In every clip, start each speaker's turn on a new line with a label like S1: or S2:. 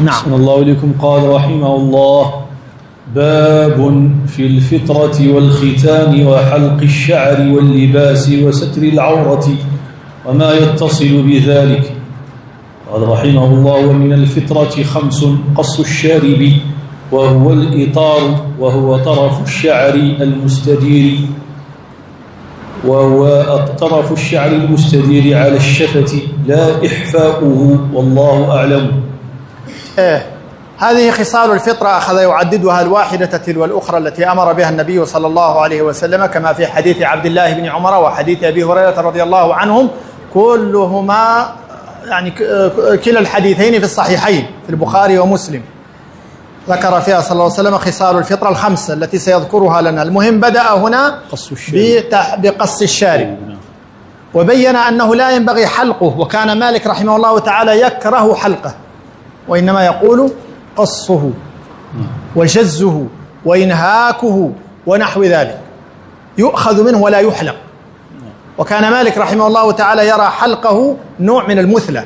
S1: نعم.
S2: أحسن الله إليكم. قال رحمه الله: باب في الفطرة والختان وحلق الشعر واللباس وستر العورة وما يتصل بذلك. قال رحمه الله: ومن الفطرة 5: قص الشارب، وهو الإطار، وهو طرف الشعر المستدير على الشفة، لا إحفاؤه، والله أعلم.
S1: هذه خصال الفطرة أخذ يعددها الواحدة تلو الأخرى التي أمر بها النبي صلى الله عليه وسلم، كما في حديث عبد الله بن عمر وحديث أبي هريرة رضي الله عنهم، كلهما يعني كلا الحديثين في الصحيحين في البخاري ومسلم، ذكر فيها صلى الله عليه وسلم خصال الفطرة 5 التي سيذكرها لنا. المهم بدأ هنا بقص الشارب، وبين أنه لا ينبغي حلقه، وكان مالك رحمه الله تعالى يكره حلقه، وإنما يقول قصه وجزه وإنهاكه ونحو ذلك، يؤخذ منه ولا يحلق. وكان مالك رحمه الله تعالى يرى حلقه نوع من المثلى،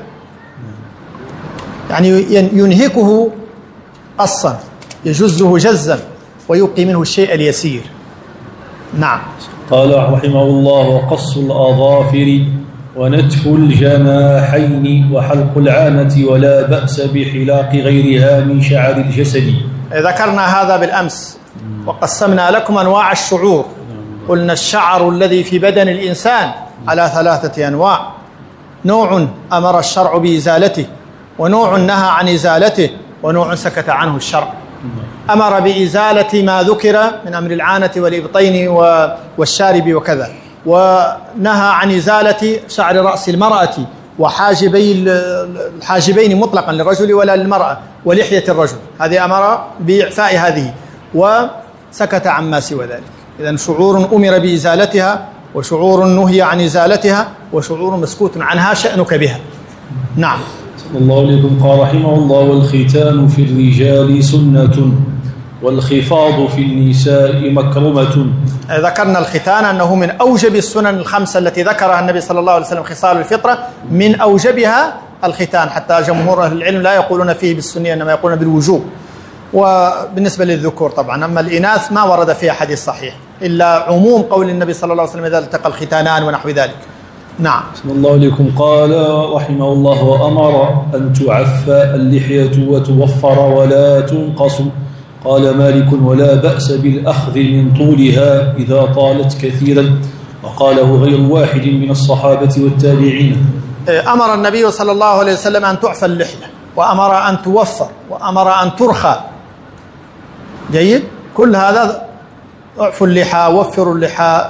S1: يعني ينهكه قصا، يجزه جزا ويبقي منه الشيء اليسير. نعم.
S2: قال رحمه الله: وقص الأظافر ونتف الجناحين وحلق العانة، ولا بأس بحلاق غيرها من شعر الجسد.
S1: ذكرنا هذا بالأمس، وقسمنا لكم أنواع الشعور. قلنا الشعر الذي في بدن الإنسان على 3 أنواع: نوع أمر الشرع بإزالته، ونوع نهى عن إزالته، ونوع سكت عنه الشرع. أمر بإزالة ما ذكر من أمر العانة والإبطين والشارب وكذا، ونهى عن إزالة شعر رأس المرأة الحاجبين مطلقا للرجل ولا للمرأة، ولحية الرجل، هذه أمر بإعفاء هذه، وسكت عما سوى ذلك. إذن شعور أمر بإزالتها، وشعور نهي عن إزالتها، وشعور مسكوت عنها شأنك بها. نعم.
S2: صلى الله عليكم. قال رحمه الله: والختان في الرجال سنة، والخفاض في النساء مكرمة.
S1: ذكرنا الختان أنه من أوجب السنن ال5 التي ذكرها النبي صلى الله عليه وسلم، خصال الفطرة من أوجبها الختان، حتى جمهور أهل العلم لا يقولون فيه بالسنية، إنما يقولون بالوجوب. وبالنسبة للذكور طبعا، أما الإناث ما ورد فيها حديث صحيح إلا عموم قول النبي صلى الله عليه وسلم: إذا التقى الختانان ونحو ذلك. نعم.
S2: صلى الله عليكم. قال رحمه الله: وأمر أن تعفى اللحية وتوفر ولا تنقص. قال مالك: ولا بأس بالأخذ من طولها إذا طالت كثيرا، وقاله غير واحد من الصحابة والتابعين.
S1: أمر النبي صلى الله عليه وسلم أن تعفى اللحية، وأمر أن توفر، وأمر أن ترخى. جيد. كل هذا: اعفوا اللحى، وفروا اللحى،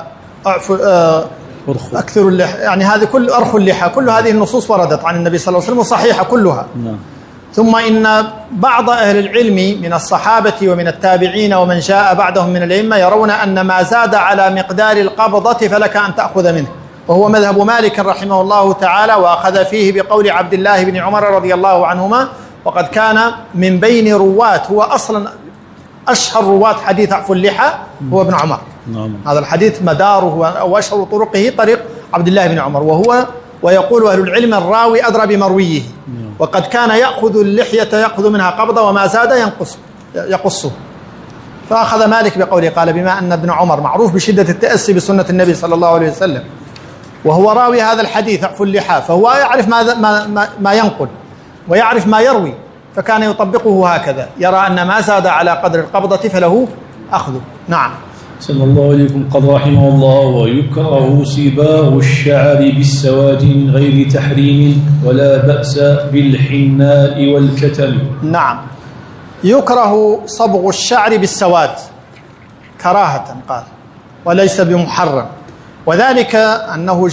S1: أكثروا اللحى، يعني هذه كل أرخوا اللحى، كل هذه النصوص وردت عن النبي صلى الله عليه وسلم وصحيحة كلها.
S2: نعم.
S1: ثم إن بعض أهل العلم من الصحابة ومن التابعين ومن جاء بعدهم من الأئمة يرون أن ما زاد على مقدار القبضة فلك أن تأخذ منه، وهو مذهب مالك رحمه الله تعالى، وأخذ فيه بقول عبد الله بن عمر رضي الله عنهما. وقد كان من بين رواة، هو أصلا أشهر رواة حديث عفو اللحى هو ابن عمر.
S2: نعم.
S1: هذا الحديث مداره أو أشهر طرقه طريق عبد الله بن عمر، ويقول أهل العلم: الراوي أدرى بمرويه. وقد كان يأخذ اللحية، يأخذ منها قبضة، وما زاد يقصه. فأخذ مالك بقوله، قال: بما أن ابن عمر معروف بشدة التأسي بسنة النبي صلى الله عليه وسلم، وهو راوي هذا الحديث عفو اللحى، فهو يعرف ما ينقل ويعرف ما يروي، فكان يطبقه هكذا، يرى أن ما زاد على قدر القبضة فله أخذه. نعم.
S2: صلى الله عليكم. قد رحمه الله: ويكره صباغ الشعر بالسواد من غير تحريم، ولا بأس بالحناء والكتم.
S1: نعم. يكره صبغ الشعر بالسواد كراهة، قال، وليس بمحرم، وذلك أنه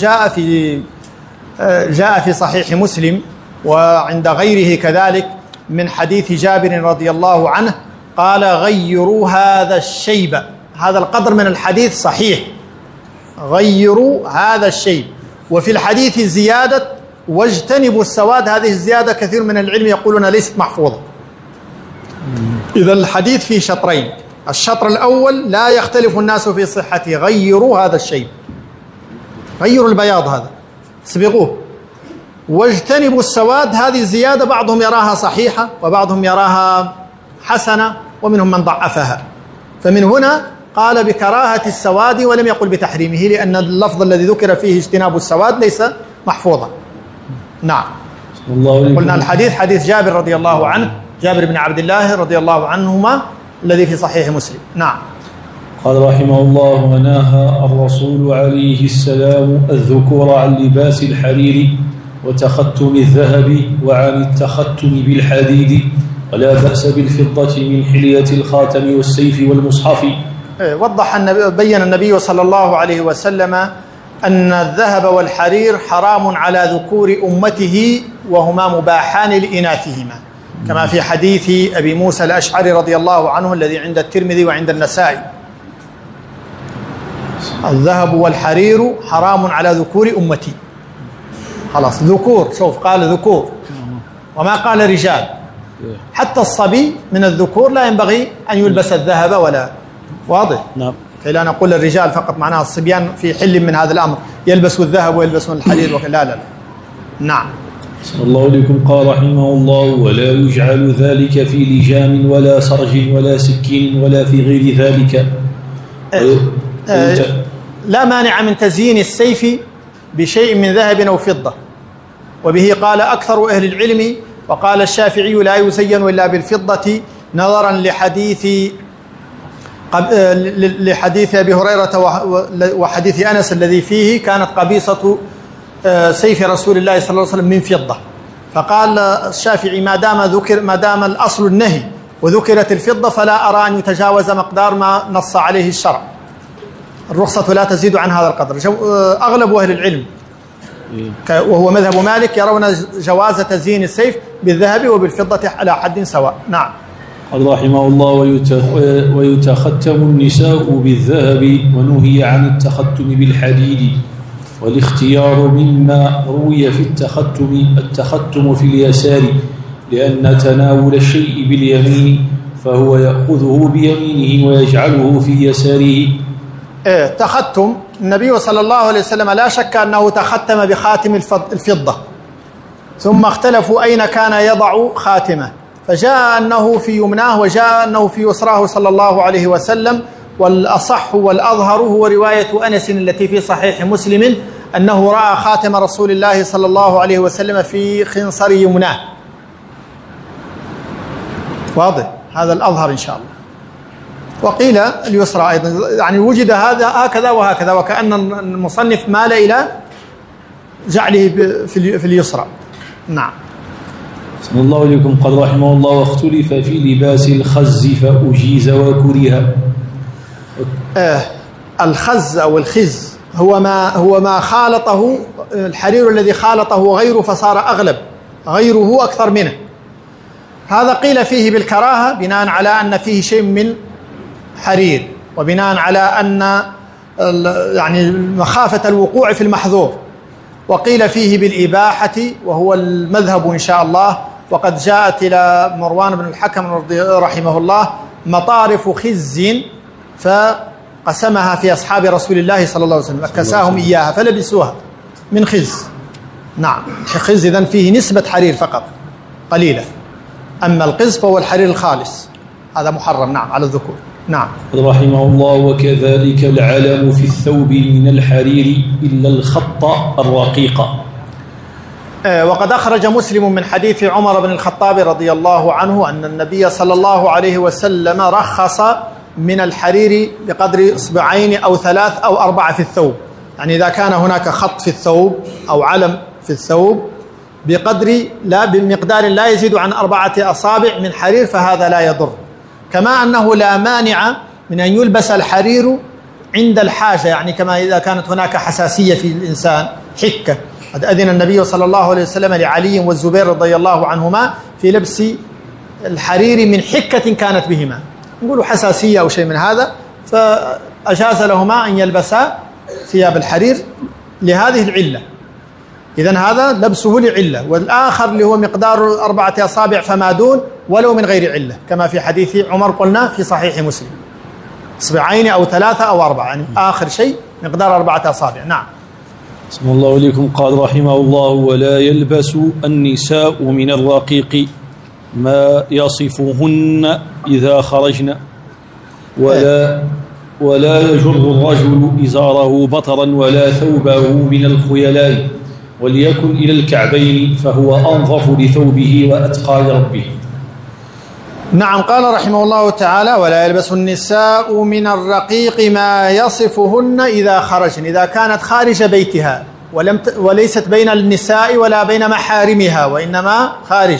S1: جاء في صحيح مسلم وعند غيره كذلك من حديث جابر رضي الله عنه، قال: غيروا هذا الشيب. هذا القدر من الحديث صحيح، غيروا هذا الشيب. وفي الحديث زيادة: واجتنبوا السواد. هذه الزيادة كثير من العلم يقولون ليست محفوظة. إذا الحديث فيه شطرين: الشطر الأول لا يختلف الناس في صحته، غيروا هذا الشيب، غيروا البياض هذا، صبغوه. واجتنبوا السواد، هذه زيادة بعضهم يراها صحيحة وبعضهم يراها حسنة ومنهم من ضعفها، فمن هنا قال بكراهة السواد ولم يقل بتحريمه، لأن اللفظ الذي ذكر فيه اجتناب السواد ليس محفوظا. نعم. قلنا الحديث حديث جابر رضي الله عنه، جابر بن عبد الله رضي الله عنهما الذي في صحيح مسلم. نعم.
S2: قال رحمه الله: ونهى الرسول عليه السلام الذكور عن لباس الحرير وتختم الذهب وعن التختم بالحديد، ولا بأس بالفضة من حلية الخاتم والسيف والمصحف.
S1: بين النبي صلى الله عليه وسلم أن الذهب والحرير حرام على ذكور أمته وهما مباحان لإناثهما، كما في حديث أبي موسى الأشعري رضي الله عنه الذي عند الترمذي وعند النسائي. الذهب والحرير حرام على ذكور أمتي. خلاص ذكور، شوف قال ذكور وما قال رجال. حتى الصبي من الذكور لا ينبغي أن يلبس الذهب ولا، واضح؟
S2: نعم.
S1: كي لا نقول الرجال فقط، معناها الصبيان في حل من هذا الأمر يلبسوا الذهب ويلبسون الحرير لا لا لا. نعم.
S2: صلى الله عليكم. قال رحمه الله: ولا يجعل ذلك في لجام ولا سرج ولا سكين ولا في غير ذلك.
S1: لا مانع من تزيين السيف بشيء من ذهب أو فضة، وبه قال أكثر أهل العلم، وقال الشافعي: لا يزين إلا بالفضة، نظرا لحديث أبي هريرة وحديث أنس الذي فيه كانت قبيصة سيف رسول الله صلى الله عليه وسلم من فضة. فقال الشافعي: ما دام الأصل النهي وذكرت الفضة فلا أرى أن يتجاوز مقدار ما نص عليه الشرع، الرخصة لا تزيد عن هذا القدر. أغلب أهل العلم وهو مذهب مالك يرون جواز تزيين السيف بالذهب وبالفضة على حد سواء. نعم.
S2: قال رحمه الله: ويتختم النساء بالذهب، ونهي عن التختم بالحديد. والاختيار مما روي في التختم في اليسار، لأن تناول الشيء باليمين فهو يأخذه بيمينه ويجعله في يساره.
S1: تختم النبي صلى الله عليه وسلم لا شك أنه تختم بخاتم الفضة، ثم اختلفوا أين كان يضع خاتمه، فجاء أنه في يمناه وجاء أنه في يسراه صلى الله عليه وسلم. والأصح والأظهر هو رواية أنس التي في صحيح مسلم أنه رأى خاتم رسول الله صلى الله عليه وسلم في خنصر يمناه. واضح؟ هذا الأظهر إن شاء الله. وقيل اليسرى أيضا، يعني وجد هذا هكذا وهكذا، وكأن المصنف مال إلى جعله في اليسرى. نعم.
S2: صلى الله عليكم. قال رحمه الله: واختلف في لباس الخز فأجيز وكره.
S1: الخز أو الخز هو ما خالطه الحرير الذي خالطه غيره فصار أغلب، غيره أكثر منه. هذا قيل فيه بالكراهة بناء على أن فيه شيء من حرير، وبناء على أن يعني مخافة الوقوع في المحظور. وقيل فيه بالإباحة وهو المذهب إن شاء الله. وقد جاءت إلى مروان بن الحكم رحمه الله مطارف خز فقسمها في أصحاب رسول الله صلى الله عليه وسلم، كساهم إياها فلبسوها من خز. نعم. خز إذن فيه نسبة حرير فقط قليلة، أما القز فهو الحرير الخالص، هذا محرم. نعم على الذكور. نعم.
S2: رحمه الله: وكذلك العلم في الثوب من الحرير إلا الخط الرقيق.
S1: وقد أخرج مسلم من حديث عمر بن الخطاب رضي الله عنه أن النبي صلى الله عليه وسلم رخص من الحرير بقدر إصبعين أو 3 أو 4 في الثوب، يعني إذا كان هناك خط في الثوب أو علم في الثوب بمقدار لا يزيد عن 4 أصابع من حرير فهذا لا يضر. كما أنه لا مانع من أن يلبس الحرير عند الحاجة، يعني كما إذا كانت هناك حساسية في الإنسان، حكة. قد أذن النبي صلى الله عليه وسلم لعلي والزبير رضي الله عنهما في لبس الحرير من حكة كانت بهما، نقول حساسية أو شيء من هذا، فأجاز لهما أن يلبسا ثياب الحرير لهذه العلة. إذن هذا لبسه لعلة. والآخر اللي هو مقدار 4 أصابع فما دون ولو من غير علة، كما في حديث عمر قلنا في صحيح مسلم، 2 أو 3 أو 4، يعني آخر شيء مقدار 4 أصابع. نعم.
S2: بسم الله عليكم. قال رحمه الله: ولا يلبس النساء من الرقيق ما يصفهن إذا خرجن، ولا يجر الرجل إزاره بطرا ولا ثوبه من الخيلاء، وليكن إلى الكعبين، فهو أنظف لثوبه وأتقى لربه.
S1: نعم. قال رحمه الله تعالى: ولا يلبس النساء من الرقيق ما يصفهن إذا خرجن، إذا كانت خارج بيتها وليست بين النساء ولا بين محارمها وإنما خارج،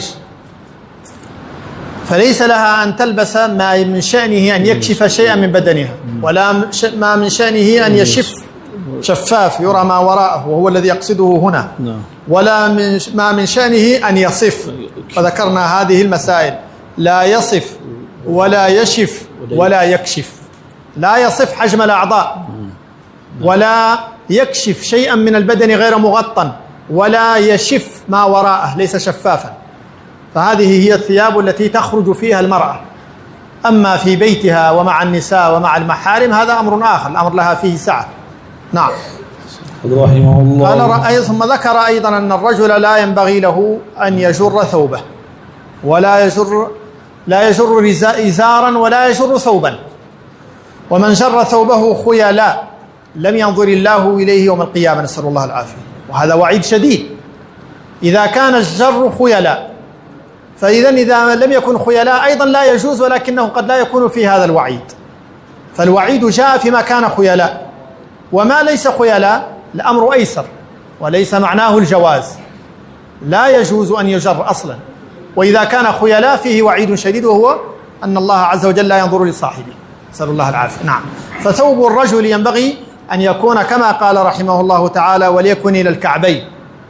S1: فليس لها أن تلبس ما من شأنه أن يكشف شيئا من بدنها، ولا ما من شأنه أن يشف شفاف يرى ما وراءه وهو الذي يقصده هنا، ولا ما من شأنه أن يصف. فذكرنا هذه المسائل: لا يصف ولا يشف ولا يكشف. لا يصف حجم الأعضاء، ولا يكشف شيئا من البدن غير مغطى، ولا يشف ما وراءه ليس شفافا. فهذه هي الثياب التي تخرج فيها المرأة. أما في بيتها ومع النساء ومع المحارم هذا أمر آخر، الأمر لها فيه سعة. نعم.
S2: رحمه الله.
S1: قال ثم ذكر أيضا أن الرجل لا ينبغي له أن يجر ثوبه، ولا يجر إزارا ولا يجر ثوبا، ومن جر ثوبه خيلاء لم ينظر الله إليه يوم القيامة، نسأل الله العافية. وهذا وعيد شديد إذا كان الجر خيلاء، إذا لم يكن خيلاء أيضا لا يجوز، ولكنه قد لا يكون في هذا الوعيد. فالوعيد جاء فيما كان خيلاء، وما ليس خيلاء الأمر أيسر، وليس معناه الجواز، لا يجوز أن يجر أصلا. وإذا كان خيلاء فيه وعيد شديد، وهو أن الله عز وجل لا ينظر لصاحبه، نسأل الله العافية. نعم. فثوب الرجل ينبغي أن يكون كما قال رحمه الله تعالى: وليكن إلى الكعبين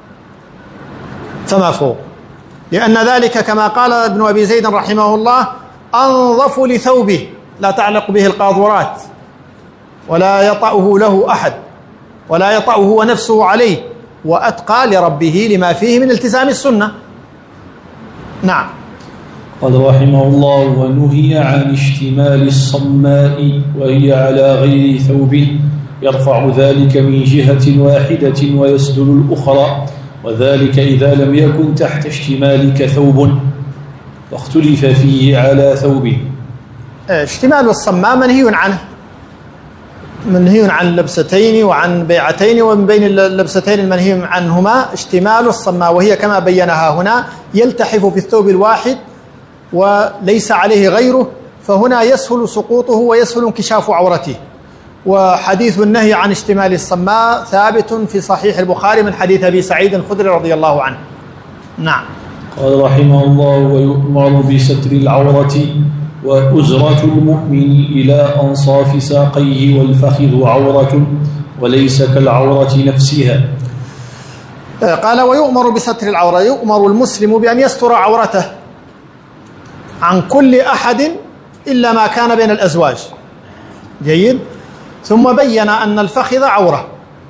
S1: فما فوق، لأن ذلك كما قال ابن أبي زيد رحمه الله: أنظف لثوبه، لا تعلق به القاذورات، ولا يطأه له أحد، ولا يطأه هو نفسه عليه، وأتقى لربه لما فيه من التزام السنة. نعم.
S2: قال رحمه الله: ونهي عن اشتمال الصماء وهي على غير ثوب، يرفع ذلك من جهة واحدة ويسدل الأخرى، وذلك إذا لم يكن تحت اشتمالك ثوب، واختلف فيه على ثوب.
S1: اشتمال الصماء منهي عنه، منهي عن لبستين وعن بيعتين، ومن بين اللبستين المنهي عنهما اشتمال الصماء، وهي كما بينها هنا: يلتحف في الثوب الواحد وليس عليه غيره، فهنا يسهل سقوطه ويسهل انكشاف عورته. وحديث النهي عن اشتمال الصماء ثابت في صحيح البخاري من حديث أبي سعيد الخدري رضي الله عنه. نعم.
S2: قال رحمه الله: ويؤمر بستر العورة وأزرة المؤمن إلى أنصاف ساقيه، والفخذ عورة وليس كالعورة نفسها.
S1: قال: ويؤمر بستر العورة، يؤمر المسلم بأن يستر عورته عن كل أحد إلا ما كان بين الأزواج. جيد. ثم بين أن الفخذ عورة،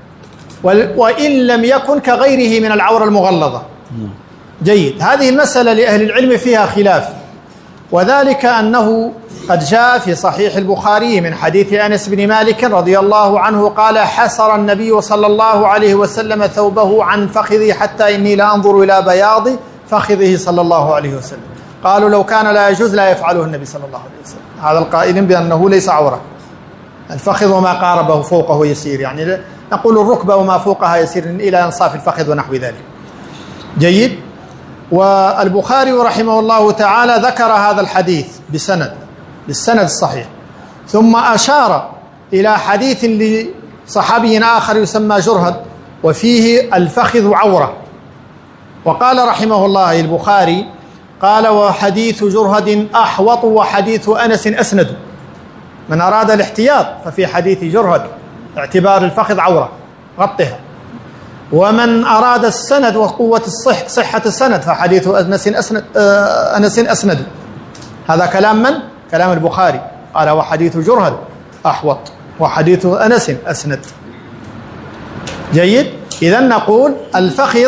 S1: وإن لم يكن كغيره من العورة المغلظة. جيد. هذه المسألة لأهل العلم فيها خلاف، وذلك أنه قد جاء في صحيح البخاري من حديث أنس بن مالك رضي الله عنه قال: حسر النبي صلى الله عليه وسلم ثوبه عن فخذه حتى إني لأنظر إلى بياض فخذه صلى الله عليه وسلم. قالوا: لو كان لا يجوز لا يفعله النبي صلى الله عليه وسلم. هذا القائل بأنه ليس عورة، الفخذ وما قاربه فوقه يسير، يعني نقول الركبة وما فوقها يسير إلى أنصاف الفخذ ونحو ذلك. جيد. والبخاري رحمه الله تعالى ذكر هذا الحديث بالسند الصحيح، ثم أشار إلى حديث لصحابي آخر يسمى جرهد وفيه الفخذ عورة، وقال رحمه الله البخاري: قال: وحديث جرهد أحوط وحديث أنس أسند. من أراد الاحتياط ففي حديث جرهد اعتبار الفخذ عورة غطها، ومن أراد السند وقوة صحة السند فحديث أنس أسند. هذا كلام من؟ كلام البخاري. قال: وحديث جرهد أحوط وحديث أنس أسند. جيد. إذن نقول الفخذ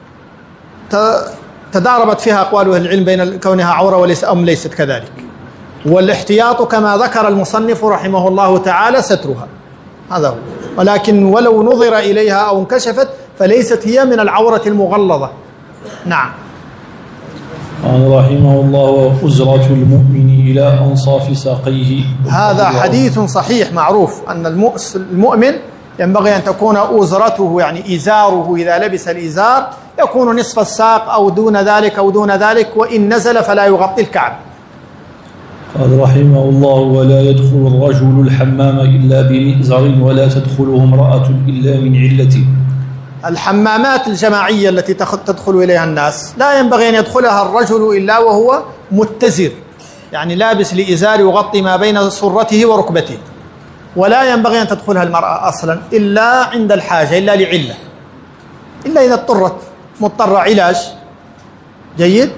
S1: تداربت فيها أقوال أهل العلم بين كونها عورة وليس أم ليست كذلك، والاحتياط كما ذكر المصنف رحمه الله تعالى سترها، هذا هو. ولكن ولو نظر إليها أو انكشفت فليست هي من العورة المغلظة. نعم.
S2: قال رحمه الله: أزرة المؤمن إلى أنصاف ساقيه.
S1: هذا حديث صحيح معروف أن المؤمن ينبغي أن تكون أزرته يعني إزاره إذا لبس الإزار يكون نصف الساق أو دون ذلك أو دون ذلك، وإن نزل فلا يغطي الكعب.
S2: قال رحمه الله: ولا يدخل الرجل الحمام إلا بمئزر ولا تدخله امرأة إلا من علة.
S1: الحمامات الجماعية التي تدخل إليها الناس لا ينبغي أن يدخلها الرجل إلا وهو متزر، يعني لابس لإزار يغطي ما بين سرته وركبته، ولا ينبغي أن تدخلها المرأة أصلا إلا عند الحاجة، إلا لعلة، إلا إذا اضطرت مضطرة علاج. جيد،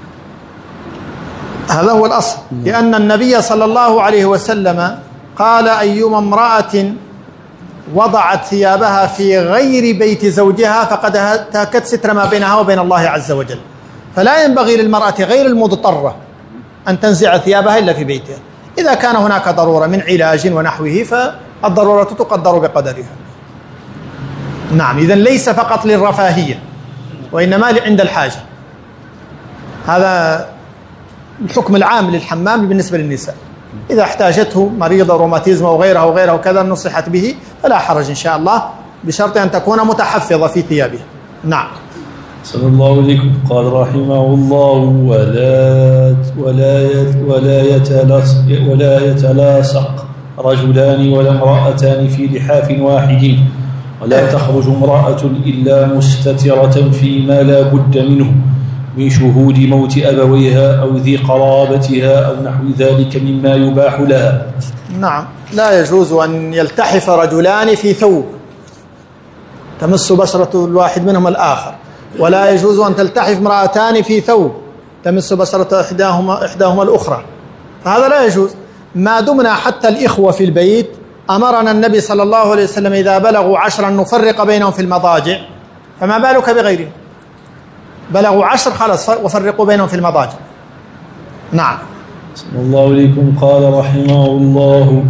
S1: هذا هو الأصل، لأن النبي صلى الله عليه وسلم قال: أيما امرأة وضعت ثيابها في غير بيت زوجها فقد هتكت ستر ما بينها وبين الله عز وجل. فلا ينبغي للمرأة غير المضطرة أن تنزع ثيابها إلا في بيتها. إذا كان هناك ضرورة من علاج ونحوه فالضرورة تقدر بقدرها. نعم، إذن ليس فقط للرفاهية وإنما عند الحاجة. هذا الحكم العام للحمام بالنسبة للنساء، إذا احتاجته مريضة روماتيزم أو غيرها وغيرها وكذا نصحت به فلا حرج إن شاء الله، بشرط أن تكون متحفظة في ثيابها. نعم.
S2: صلى الله عليكم. قال رحمه الله: ولا يتلاصق رجلان ولا امرأتان في لحاف واحد، ولا تخرج امرأة إلا مستترة فيما لا بد منه من شهود موت أبويها أو ذي قرابتها أو نحو ذلك مما يباح لها.
S1: نعم، لا يجوز أن يلتحف رجلان في ثوب تمس بشرة الواحد منهم الآخر، ولا يجوز أن تلتحف امرأتان في ثوب تمس بشرة إحداهما الأخرى، فهذا لا يجوز. ما دمنا حتى الإخوة في البيت أمرنا النبي صلى الله عليه وسلم إذا بلغوا 10 نفرق بينهم في المضاجع، فما بالك بغيرهم؟ بلغوا 10 خلاص وفرقوا بينهم في المضاجع. نعم.
S2: صلى الله عليكم. قال رحمه الله: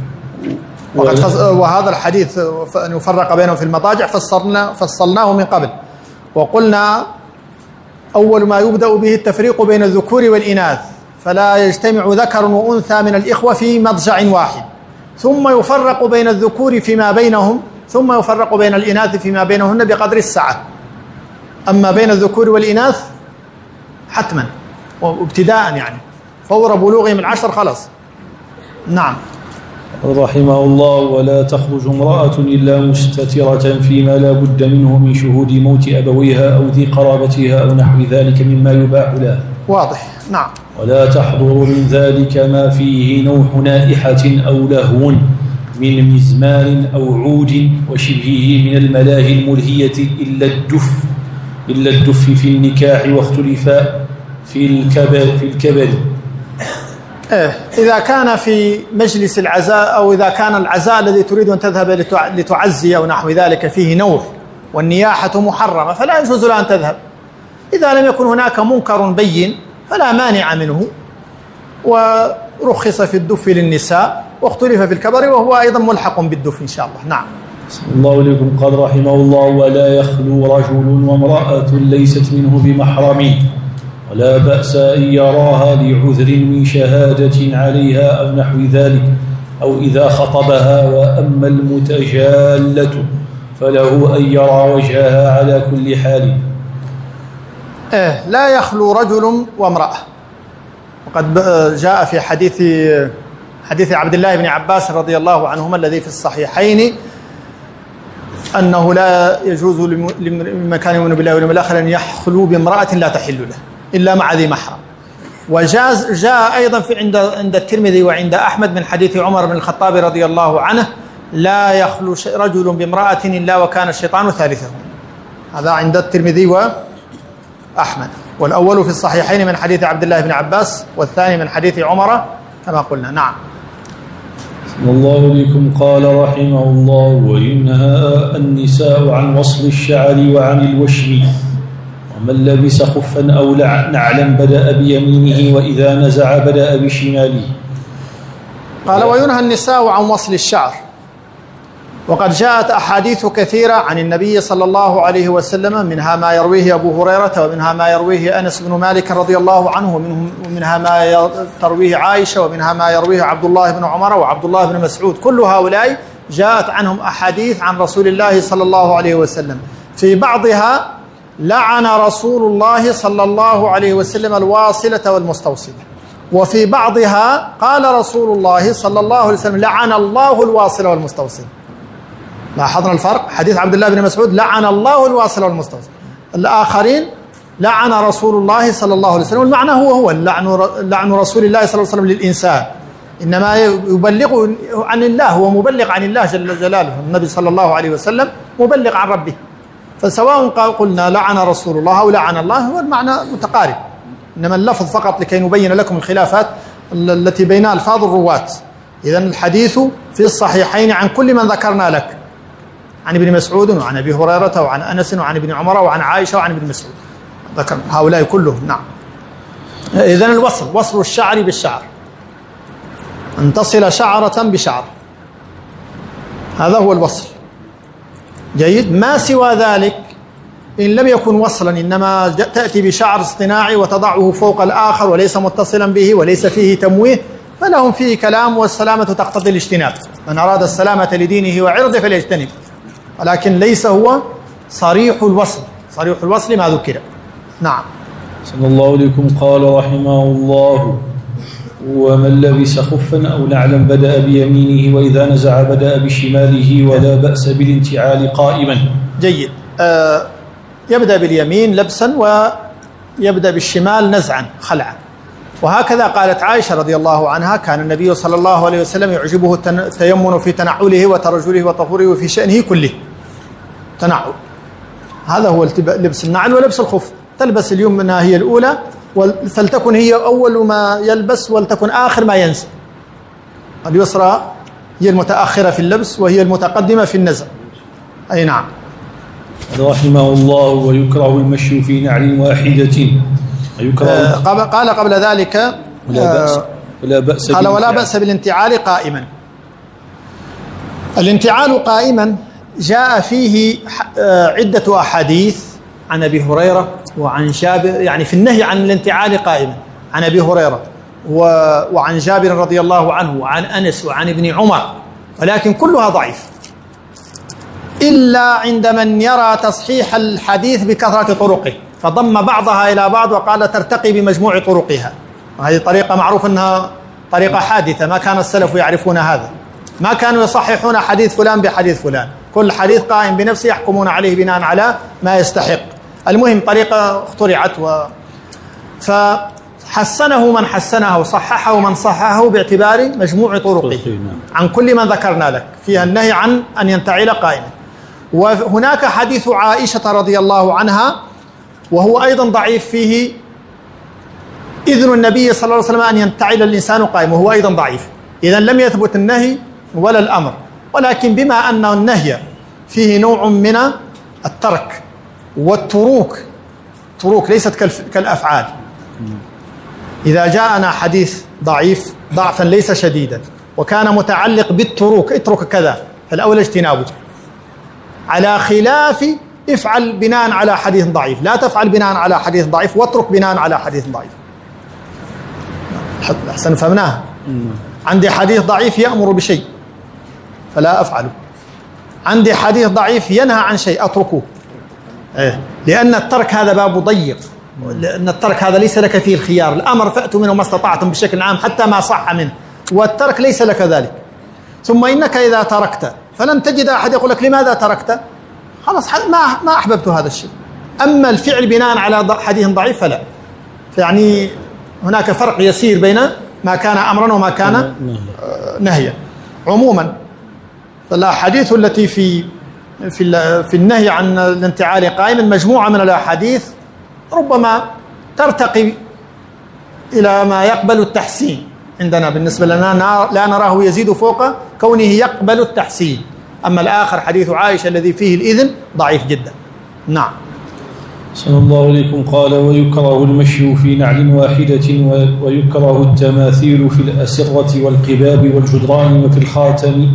S1: وهذا الحديث أن يفرق بينهم في المضاجع فصلناه من قبل، وقلنا أول ما يبدأ به التفريق بين الذكور والإناث، فلا يجتمع ذكر وأنثى من الإخوة في مضجع واحد، ثم يفرق بين الذكور فيما بينهم، ثم يفرق بين الإناث فيما بينهن بقدر السعة. أما بين الذكور والإناث حتما وابتداء يعني فور بلوغهم 10 خلاص. نعم.
S2: رحمه الله: ولا تخرج امرأة إلا مستترة فيما لا بد منه من شهود موت أبويها أو ذي قرابتها أو نحو ذلك مما يباح لها.
S1: واضح. نعم.
S2: ولا تحضر من ذلك ما فيه نوح نائحة أو لهو من مزمار أو عود وشبهه من الملاهي الملهية إلا الدف في النكاح، واختلف في الكبر.
S1: إذا كان في مجلس العزاء أو إذا كان العزاء الذي تريد أن تذهب لتعزي أو نحو ذلك فيه نوح والنياحة محرمة فلا يجوز لها أن تذهب. إذا لم يكن هناك منكر بين فلا مانع منه، ورخص في الدف للنساء واختلف في الكبر وهو أيضا ملحق بالدف إن شاء الله. نعم.
S2: صلى الله عليكم. قال رحمه الله: ولا يخلو رجل وامرأة ليست منه بمحرم، ولا بأس أن يراها لعذر من شهادة عليها أو نحو ذلك، أو إذا خطبها. وأما المتجالة فله أن يرى وجهها على كل حال.
S1: لا يخلو رجل وامرأة، وقد جاء في حديث عبد الله بن عباس رضي الله عنهما الذي في الصحيحين أنه لا يجوز لمن كان يؤمن بالله واليوم الآخر أن يخلو بامرأة لا تحل له إلا مع ذي محرم. جاء أيضا عند الترمذي وعند أحمد من حديث عمر بن الخطاب رضي الله عنه: لا يخلو رجل بامرأة إلا وكان الشيطان ثالثهم. هذا عند الترمذي وأحمد، والأول في الصحيحين من حديث عبد الله بن عباس، والثاني من حديث عمر كما قلنا. نعم.
S2: صلى الله عليكم. قال رحمه الله: وينهى النساء عن وصل الشعر وعن الوشم، ومن لبس خفا أو نعلا بدأ بيمينه، وإذا نزع بدأ بشماله.
S1: قال: وينهى النساء عن وصل الشعر. وقد جاءت أحاديث كثيرة عن النبي صلى الله عليه وسلم، منها ما يرويه أبو هريرة، ومنها ما يرويه أنس بن مالك رضي الله عنه، ومنها ما ترويه عائشة، ومنها ما يرويه عبد الله بن عمر وعبد الله بن مسعود. كل هؤلاء جاءت عنهم أحاديث عن رسول الله صلى الله عليه وسلم. في بعضها لعن رسول الله صلى الله عليه وسلم الواصلة والمستوصلة، وفي بعضها قال رسول الله صلى الله عليه وسلم لعن الله الواصل والمستوصل. لاحظنا الفرق؟ حديث عبد الله بن مسعود لعن الله الواصل والمستوصل، الآخرين لعن رسول الله صلى الله عليه وسلم. والمعنى هو لعن رسول الله صلى الله عليه وسلم للإنسان، إنما يبلغ عن الله، هو مبلغ عن الله جل جلاله. النبي صلى الله عليه وسلم مبلغ عن ربه، فسواء قلنا لعن رسول الله أو لعن الله هو المعنى متقارب، إنما اللفظ فقط لكي نبين لكم الخلافات التي بين ألفاظ الرواة. إذن الحديث في الصحيحين عن كل من ذكرنا لك، عن ابن مسعود وعن أبي هريرة وعن أنس وعن ابن عمر وعن عائشة وعن ابن مسعود، ذكر هؤلاء كلهم. نعم. إذن الوصل، وصل الشعر بالشعر، أن تصل شعرة بشعر، هذا هو الوصل. جيد. ما سوى ذلك إن لم يكن وصلا، إنما تأتي بشعر اصطناعي وتضعه فوق الآخر وليس متصلا به وليس فيه تمويه، فلهم فيه كلام، والسلامة تقتضي الاجتناب. من أراد السلامة لدينه وعرضه فليجتنب، ولكن ليس هو صريح الوصل. صريح الوصل ما ذكر. نعم.
S2: صلى الله عليكم. قال رحمه الله: ومن لبس خفا أو نعلا بدأ بيمينه، وإذا نزع بدأ بشماله، ولا بأس بالانتعال قائما.
S1: جيد. يبدأ باليمين لبسا، ويبدأ بالشمال نزعا خلعا. وهكذا قالت عائشة رضي الله عنها: كان النبي صلى الله عليه وسلم يعجبه التيمن في تنعله وترجله وطهوره وفي شأنه كله. تنعل هذا هو لبس النعل ولبس الخف. تلبس اليمنى هي الأولى، فلتكن هي أول ما يلبس ولتكن آخر ما ينزع. اليسرى هي المتأخرة في اللبس، وهي المتقدمة في النزع. أي نعم.
S2: رحمه الله: ويكره المشي في نعل واحدة.
S1: قال قبل ذلك ولا بأس بالانتعال قائما. الانتعال قائما جاء فيه عدة أحاديث عن أبي هريرة وعن جابر، يعني في النهي عن الانتعال قائما، عن أبي هريرة وعن جابر رضي الله عنه وعن أنس وعن ابن عمر، ولكن كلها ضعيف، إلا عند من يرى تصحيح الحديث بكثرة طرقه، فضم بعضها إلى بعض وقال ترتقي بمجموع طرقها. وهذه طريقة معروف أنها طريقة حادثة، ما كان السلف يعرفون هذا، ما كانوا يصححون حديث فلان بحديث فلان، كل حديث قائم بنفسه يحكمون عليه بناء على ما يستحق. المهم طريقة اخترعت فحسنه من حسنه وصححه من صححه باعتبار مجموع طرقه عن كل من ذكرنا لك، فيها النهي عن أن ينتعل قائما. وهناك حديث عائشة رضي الله عنها وهو أيضا ضعيف، فيه إذن النبي صلى الله عليه وسلم أن ينتعل الإنسان قائما، وهو أيضا ضعيف. إذن لم يثبت النهي ولا الأمر، ولكن بما أن النهي فيه نوع من الترك والتروك، تروك ليست كالأفعال. إذا جاءنا حديث ضعيف ضعفا ليس شديدا وكان متعلق بالتروك، اترك كذا، فالأولى اجتنابه، على خلاف افعل بناء على حديث ضعيف، لا تفعل بناء على حديث ضعيف واترك بناء على حديث ضعيف. أحسن فهمناها. عندي حديث ضعيف يأمر بشيء فلا أفعله، عندي حديث ضعيف ينهى عن شيء أتركه، لأن الترك هذا باب ضيق، لأن الترك هذا ليس لك فيه الخيار. الأمر فأتوا منه ما استطعتم بشكل عام حتى ما صح منه، والترك ليس لك ذلك. ثم إنك إذا تركت فلن تجد أحد يقول لك لماذا تركت، خلاص ما أحببت هذا الشيء. أما الفعل بناء على حديث ضعيف فلا. يعني هناك فرق يسير بين ما كان أمرا وما كان نهيا. عموما فالأحاديث التي في النهي عن الانتعال قائما مجموعة من الأحاديث ربما ترتقي إلى ما يقبل التحسين عندنا، بالنسبة لنا لا نراه يزيد فوق كونه يقبل التحسين. أما الآخر حديث عائشة الذي فيه الإذن ضعيف جدا. نعم.
S2: صلى الله عليكم. قال: ويكره المشي في نعل واحدة، ويكره التماثيل في الأسرة والقباب والجدران وفي الخاتم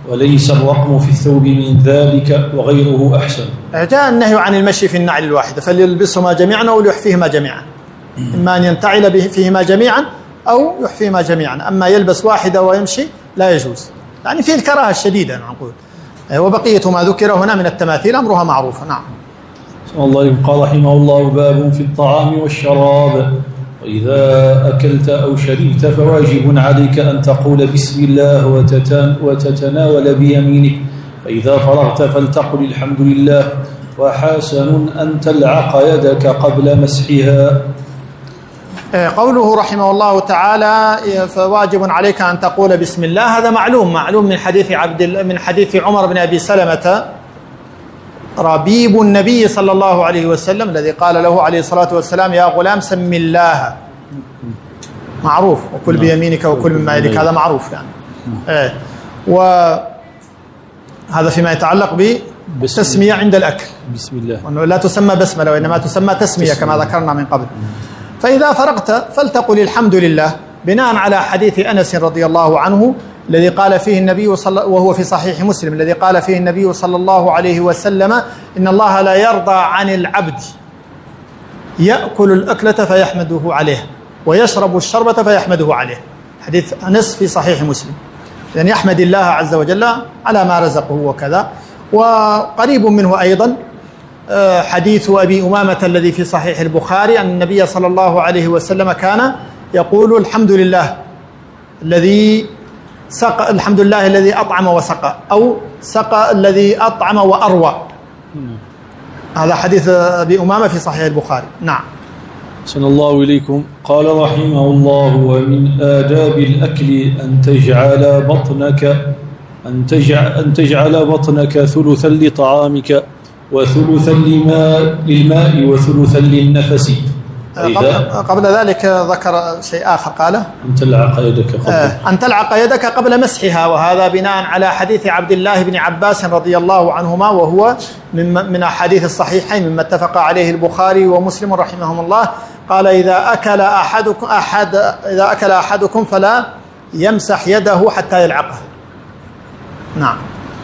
S2: وليس الرقم في الثوب من ذلك وغيره أحسن.
S1: جاء النهي عن المشي في النعل الواحدة، فليلبسهما جميعا أو يحفيهما جميعا، إما أن ينتعل فيهما جميعا أو يحفيهما جميعا، أما يلبس واحدة ويمشي لا يجوز، يعني فيه الكراهة الشديدة نقول. وبقية ما ذكر هنا من التماثيل أمرها معروف. نعم.
S2: الله قال رحمه الله: باب في الطعام والشراب: وإذا أكلت أو شربت فواجب عليك أن تقول بسم الله وتتناول بيمينك، فإذا فرغت فلتقل الحمد لله، وحسن أن تلعق يدك قبل مسحها.
S1: قوله رحمه الله تعالى: فواجب عليك أن تقول بسم الله، هذا معلوم من حديث عمر بن أبي سلمة ربيب النبي صلى الله عليه وسلم الذي قال له عليه الصلاة والسلام: يا غلام سم الله. معروف. وكل بيمينك وكل مما يليك، هذا معروف يعني. وهذا فيما يتعلق بالتسمية عند الأكل.
S2: بسم الله،
S1: وأنه لا تسمى بسملة وإنما تسمى تسمية كما ذكرنا من قبل. فإذا فرغت فلتقل الحمد لله، بناء على حديث أنس رضي الله عنه الذي قال فيه النبي وهو في صحيح مسلم، الذي قال فيه النبي صلى الله عليه وسلم: إن الله لا يرضى عن العبد يأكل الأكلة فيحمده عليه ويشرب الشربة فيحمده عليه. حديث أنس في صحيح مسلم، يعني يحمد الله عز وجل على ما رزقه وكذا. وقريب منه أيضا حديث أبي أمامة الذي في صحيح البخاري أن النبي صلى الله عليه وسلم كان يقول: الحمد لله الذي سقى، الحمد لله الذي أطعم وسقى، أو سقى الذي أطعم وأروى. هذا حديث أبي أمامة في صحيح البخاري. نعم.
S2: أحسن الله إليكم. قال رحمه الله: ومن آداب الأكل أن تجعل بطنك ثلثا لطعامك وثلثا للماء وثلثا للنفس.
S1: قبل ذلك ذكر شيء آخر، قال: أن تلعق يدك قبل مسحها، وهذا بناء على حديث عبد الله بن عباس رضي الله عنهما، وهو من أحاديث الصحيحين مما اتفق عليه البخاري ومسلم رحمهم الله. قال: إذا أكل أحدكم فلا يمسح يده حتى يلعقها. نعم.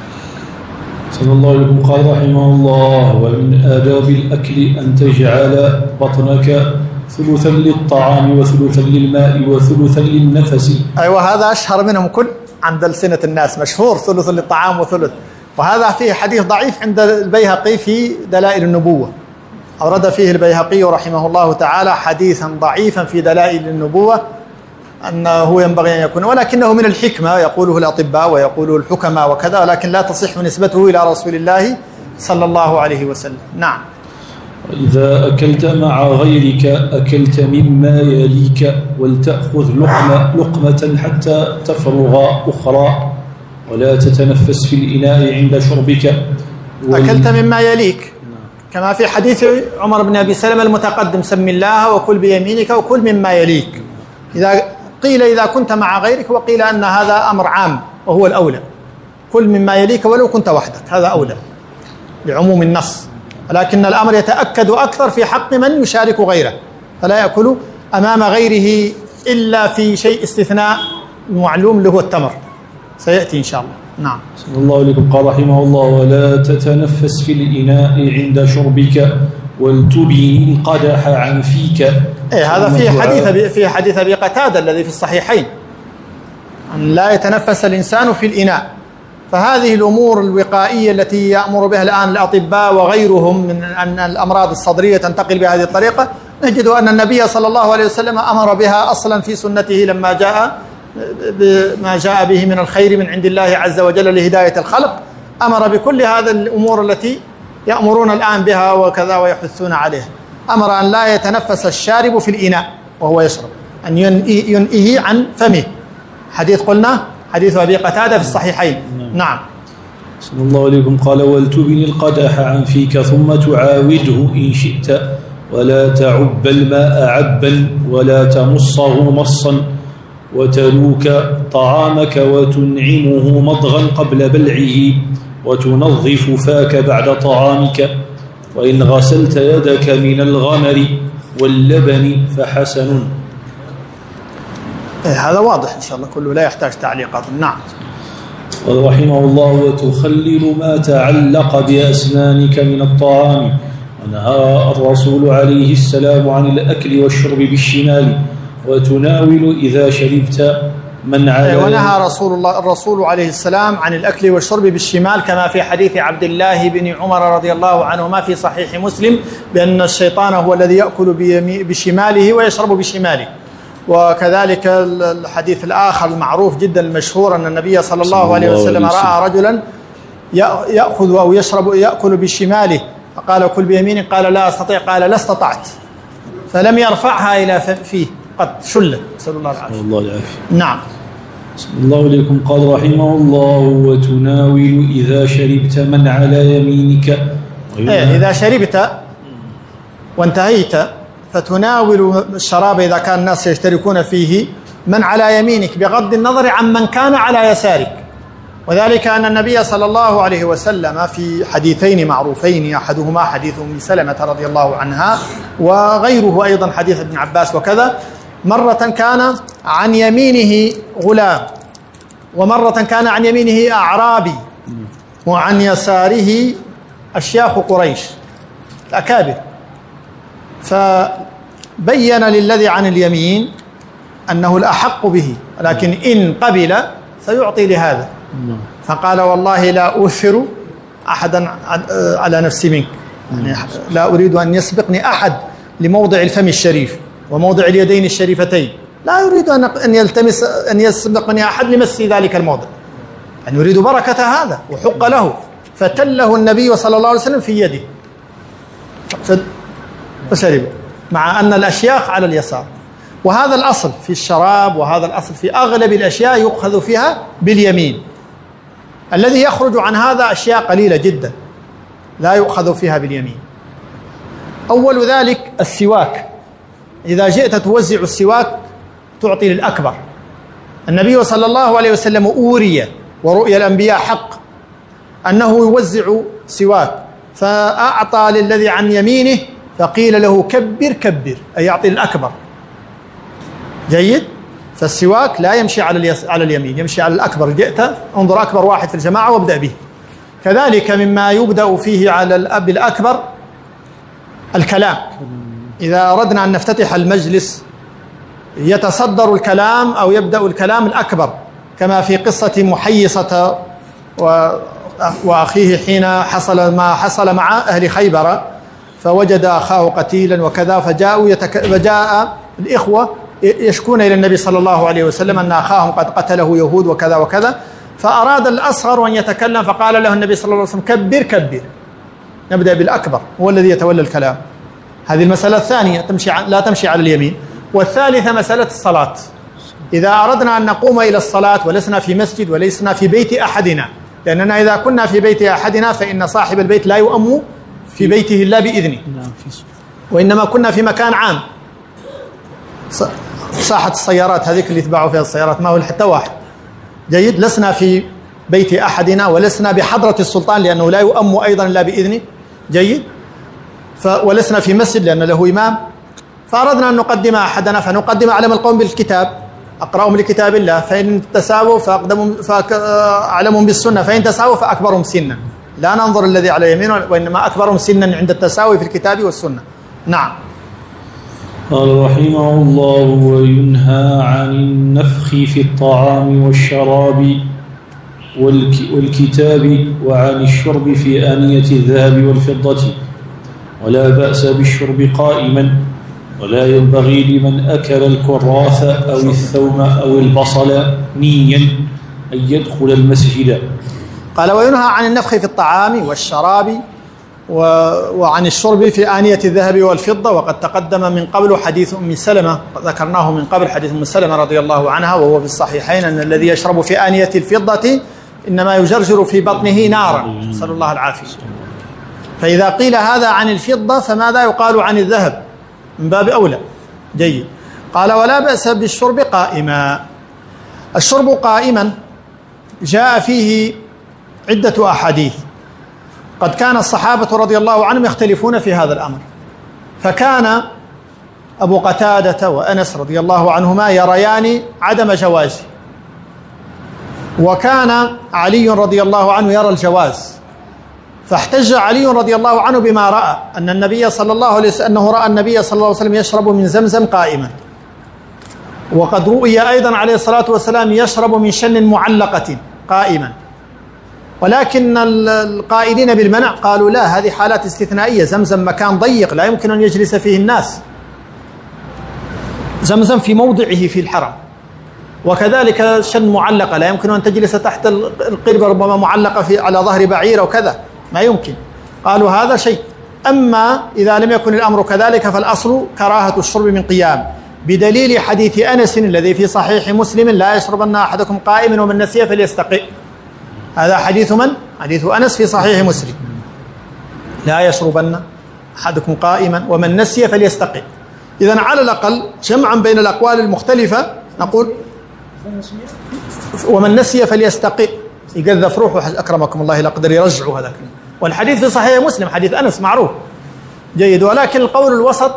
S2: صلى الله عليه وسلم. قال رحمه الله: ومن آداب الأكل أن تجعل بطنك ثلثا للطعام وثلثا للماء وثلثا للنفس.
S1: أيوة، هذا أشهر منهم كل عند ألسنة الناس، مشهور ثلث للطعام وثلث. وهذا فيه حديث ضعيف عند البيهقي في دلائل النبوة، أورد فيه البيهقي رحمه الله تعالى حديثا ضعيفا في دلائل النبوة أنه ينبغي أن يكون، ولكنه من الحكمة يقوله الأطباء ويقوله الحكماء وكذا، ولكن لا تصح نسبته إلى رسول الله صلى الله عليه وسلم. نعم.
S2: وإذا أكلت مع غيرك أكلت مما يليك، ولتأخذ لقمة حتى تفرغ أخرى، ولا تتنفس في الإناء عند شربك.
S1: أكلت مما يليك كما في حديث عمر بن أبي سلمة المتقدم: سم الله وكل بيمينك وكل مما يليك. إذا كنت مع غيرك، وقيل أن هذا أمر عام وهو الأولى، كل مما يليك ولو كنت وحدك، هذا أولى لعموم النص. ولكن الأمر يتأكد أكثر في حق من يشارك غيره، فلا يأكل أمام غيره إلا في شيء استثناء معلوم اللي هو التمر، سيأتي إن شاء الله. نعم.
S2: صلى الله عليكم. قال رحمه الله: ولا تتنفس في الإناء عند شربك، ولتبين القدح عن فيك.
S1: هذا في حديث أبي قتادة الذي في الصحيحين، أن لا يتنفس الإنسان في الإناء. فهذه الأمور الوقائية التي يأمر بها الآن الأطباء وغيرهم من أن الأمراض الصدرية تنتقل بهذه الطريقة، نجد أن النبي صلى الله عليه وسلم أمر بها أصلا في سنته لما جاء بما جاء به من الخير من عند الله عز وجل لهداية الخلق. أمر بكل هذه الأمور التي يأمرون الآن بها وكذا ويحثون عليها. أمر أن لا يتنفس الشارب في الإناء وهو يشرب، أن ينئيه عن فمه. حديث قلنا حديث أبي قتادة في الصحيحين. نعم.
S2: صلى الله عليكم. قال: ولتبن القدح عن فيك ثم تعاوده إن شئت، ولا تعب الماء عبا ولا تمصه مصا، وتلوك طعامك وتنعمه مضغا قبل بلعه، وتنظف فاك بعد طعامك، وإن غسلت يدك من الغمر واللبن فحسن.
S1: هذا واضح إن شاء الله كله، لا يحتاج تعليقات. نعم.
S2: قال رحمه الله: وتخلل ما تعلق بأسنانك من الطعام. ونهى الرسول عليه السلام عن الأكل والشرب بالشمال. وتناول إذا شربت من على
S1: ونهى الرسول عليه السلام عن الأكل والشرب بالشمال، كما في حديث عبد الله بن عمر رضي الله عنهما في صحيح مسلم بأن الشيطان هو الذي يأكل بشماله ويشرب بشماله. وكذلك الحديث الآخر المعروف جدا المشهور أن النبي صلى الله عليه وسلم رأى رجلا يأخذ أو يأكل بشماله فقال: كل بيمينه. قال: لا أستطيع. قال: لا استطعت. فلم يرفعها إلى فيه قد شلت، نسأل الله العافية.
S2: الله العافية.
S1: نعم.
S2: بسم الله عليكم. قال رحمه الله: وتناول إذا شربت من على يمينك.
S1: إذا شربت وانتهيت فتناول الشراب إذا كان الناس يشتركون فيه من على يمينك، بغض النظر عن من كان على يسارك. وذلك أن النبي صلى الله عليه وسلم في حديثين معروفين، أحدهما حديث أم سلمة رضي الله عنها، وغيره أيضا حديث ابن عباس وكذا، مرة كان عن يمينه غلام، ومرة كان عن يمينه أعرابي، وعن يساره أشياخ قريش الأكابر. فبين للذي عن اليمين أنه الأحق به، لكن إن قبل سيعطي لهذا. فقال: والله لا أؤثر أحدا على نفسي منك، يعني لا أريد أن يسبقني أحد لموضع الفم الشريف وموضع اليدين الشريفتين، لا يريد أن يسبقني أحد لمس ذلك الموضع، يعني يريد بركة هذا وحق له. فتله النبي صلى الله عليه وسلم في يده فشرب، مع أن الأشياخ على اليسار. وهذا الأصل في الشراب، وهذا الأصل في أغلب الأشياء يؤخذ فيها باليمين. الذي يخرج عن هذا أشياء قليلة جدا لا يؤخذ فيها باليمين. أول ذلك السواك. إذا جئت توزع السواك تعطي للأكبر. النبي صلى الله عليه وسلم أوري ورؤيا الأنبياء حق أنه يوزع سواك، فأعطى للذي عن يمينه فقيل له: كبر كبر، أي يعطي الأكبر. جيد. فالسواك لا يمشي على اليمين، يمشي على الأكبر. جئت انظر أكبر واحد في الجماعة وابدأ به. كذلك مما يبدأ فيه على الأب الأكبر الكلام. إذا أردنا أن نفتتح المجلس يتصدر الكلام أو يبدأ الكلام الأكبر، كما في قصة محيصة وأخيه حين حصل ما حصل مع أهل خيبر، فوجد أخاه قتيلا وكذا، فجاء الإخوة يشكون إلى النبي صلى الله عليه وسلم أن أخاهم قد قتله يهود وكذا وكذا، فأراد الأصغر أن يتكلم، فقال له النبي صلى الله عليه وسلم: كبر كبر، نبدأ بالأكبر، هو الذي يتولى الكلام. هذه المسألة الثانية لا تمشي على اليمين. والثالثة مسألة الصلاة. إذا أردنا أن نقوم إلى الصلاة ولسنا في مسجد ولسنا في بيت أحدنا، لأننا إذا كنا في بيت أحدنا فإن صاحب البيت لا يؤم في بيته إلا بإذنه، وإنما كنا في مكان عام، ساحة السيارات هذيك اللي يتباعوا فيها السيارات، ما هو حتى واحد. جيد. لسنا في بيت أحدنا ولسنا بحضرة السلطان لأنه لا يؤم أيضا إلا بإذنه. جيد. ولسنا في مسجد لأن له إمام، فأردنا أن نقدم أحدنا فنقدم علم القوم بالكتاب، أقرأهم لكتاب الله، فإن تساووا فأعلمهم بالسنة، فإن تساووا فأكبرهم سنا. لا ننظر الذي على يمين، وإنما أكبرهم سنا عند التساوي في الكتاب والسنة. نعم.
S2: قال رحمه الله: وينهى عن النفخ في الطعام والشراب والكتاب وعن الشرب في آنية الذهب والفضة، ولا بأس بالشرب قائما، ولا ينبغي لمن أكل الكراث أو الثوم أو البصل نيا أن يدخل المسجد.
S1: قال: وينهى عن النفخ في الطعام والشراب وعن الشرب في آنية الذهب والفضة. وقد تقدم من قبل حديث أم سلمة، ذكرناه من قبل، حديث أم سلمة رضي الله عنها وهو في الصحيحين، أن الذي يشرب في آنية الفضة إنما يجرجر في بطنه نارا، نسأل الله العافية. فإذا قيل هذا عن الفضة فماذا يقال عن الذهب؟ من باب أولى. جيد. قال: ولا بأس بالشرب قائما. الشرب قائما جاء فيه عدة أحاديث، قد كان الصحابة رضي الله عنهم يختلفون في هذا الأمر، فكان أبو قتادة وأنس رضي الله عنهما يريان عدم جوازه، وكان علي رضي الله عنه يرى الجواز، فاحتج علي رضي الله عنه بما رأى أن النبي صلى الله عليه وسلم أنه رأى النبي صلى الله عليه وسلم يشرب من زمزم قائما، وقد رؤي أيضا عليه الصلاة والسلام يشرب من شن معلقة قائما، ولكن القائلين بالمنع قالوا لا، هذه حالات استثنائية، زمزم مكان ضيق لا يمكن أن يجلس فيه الناس، زمزم في موضعه في الحرم، وكذلك شن معلقة لا يمكن أن تجلس تحت القربة، ربما معلقة على ظهر بعير أو كذا، ما يمكن. قالوا هذا شيء. أما إذا لم يكن الأمر كذلك فالأصل كراهة الشرب من قيام، بدليل حديث أنس الذي في صحيح مسلم: لا يشربن أحدكم قائما ومن نسي فليستقئ. هذا حديث من؟ حديث أنس في صحيح مسلم: لا يشربن أحدكم قائما ومن نسي فليستقئ. إذن على الأقل جمعا بين الأقوال المختلفة نقول ومن نسي فليستقئ، يقذف روحه أكرمكم الله لا قدر يرجعوا هذا. والحديث في صحيح مسلم حديث أنس معروف جيد، ولكن القول الوسط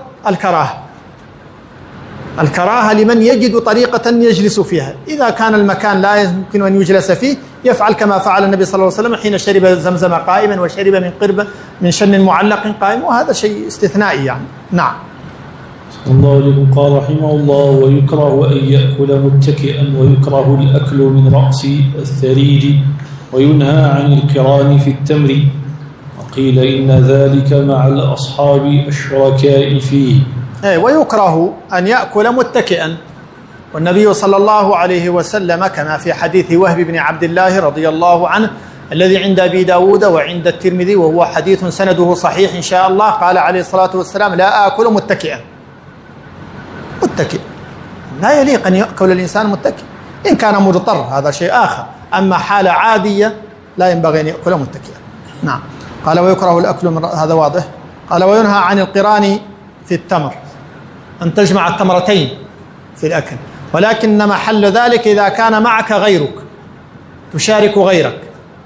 S1: الكراهة لمن يجد طريقة يجلس فيها. إذا كان المكان لا يمكن أن يجلس فيه يفعل كما فعل النبي صلى الله عليه وسلم حين شرب زمزم قائما وشرب من قربة من شن معلق قائم، وهذا شيء استثنائي يعني. نعم.
S2: الله عليكم. قال رحمه الله: ويكره أن يأكل متكئا، ويكره الأكل من رأس الثريد، وينهى عن القران في التمر، وقيل إن ذلك مع الأصحاب الشركاء فيه.
S1: ويكره أن يأكل متكئا، والنبي صلى الله عليه وسلم كما في حديث وهب بن عبد الله رضي الله عنه الذي عند أبي داود وعند الترمذي، وهو حديث سنده صحيح إن شاء الله، قال عليه الصلاة والسلام: لا آكل متكئا. متكئ لا يليق أن يأكل الإنسان متكئ، إن كان مضطر هذا شيء آخر، أما حالة عادية لا ينبغي أن يأكل متكئا. نعم. قال: ويكره الأكل من هذا واضح. قال: وينهى عن القران في التمر، أن تجمع التمرتين في الأكل، ولكن محل ذلك إذا كان معك غيرك تشارك غيرك،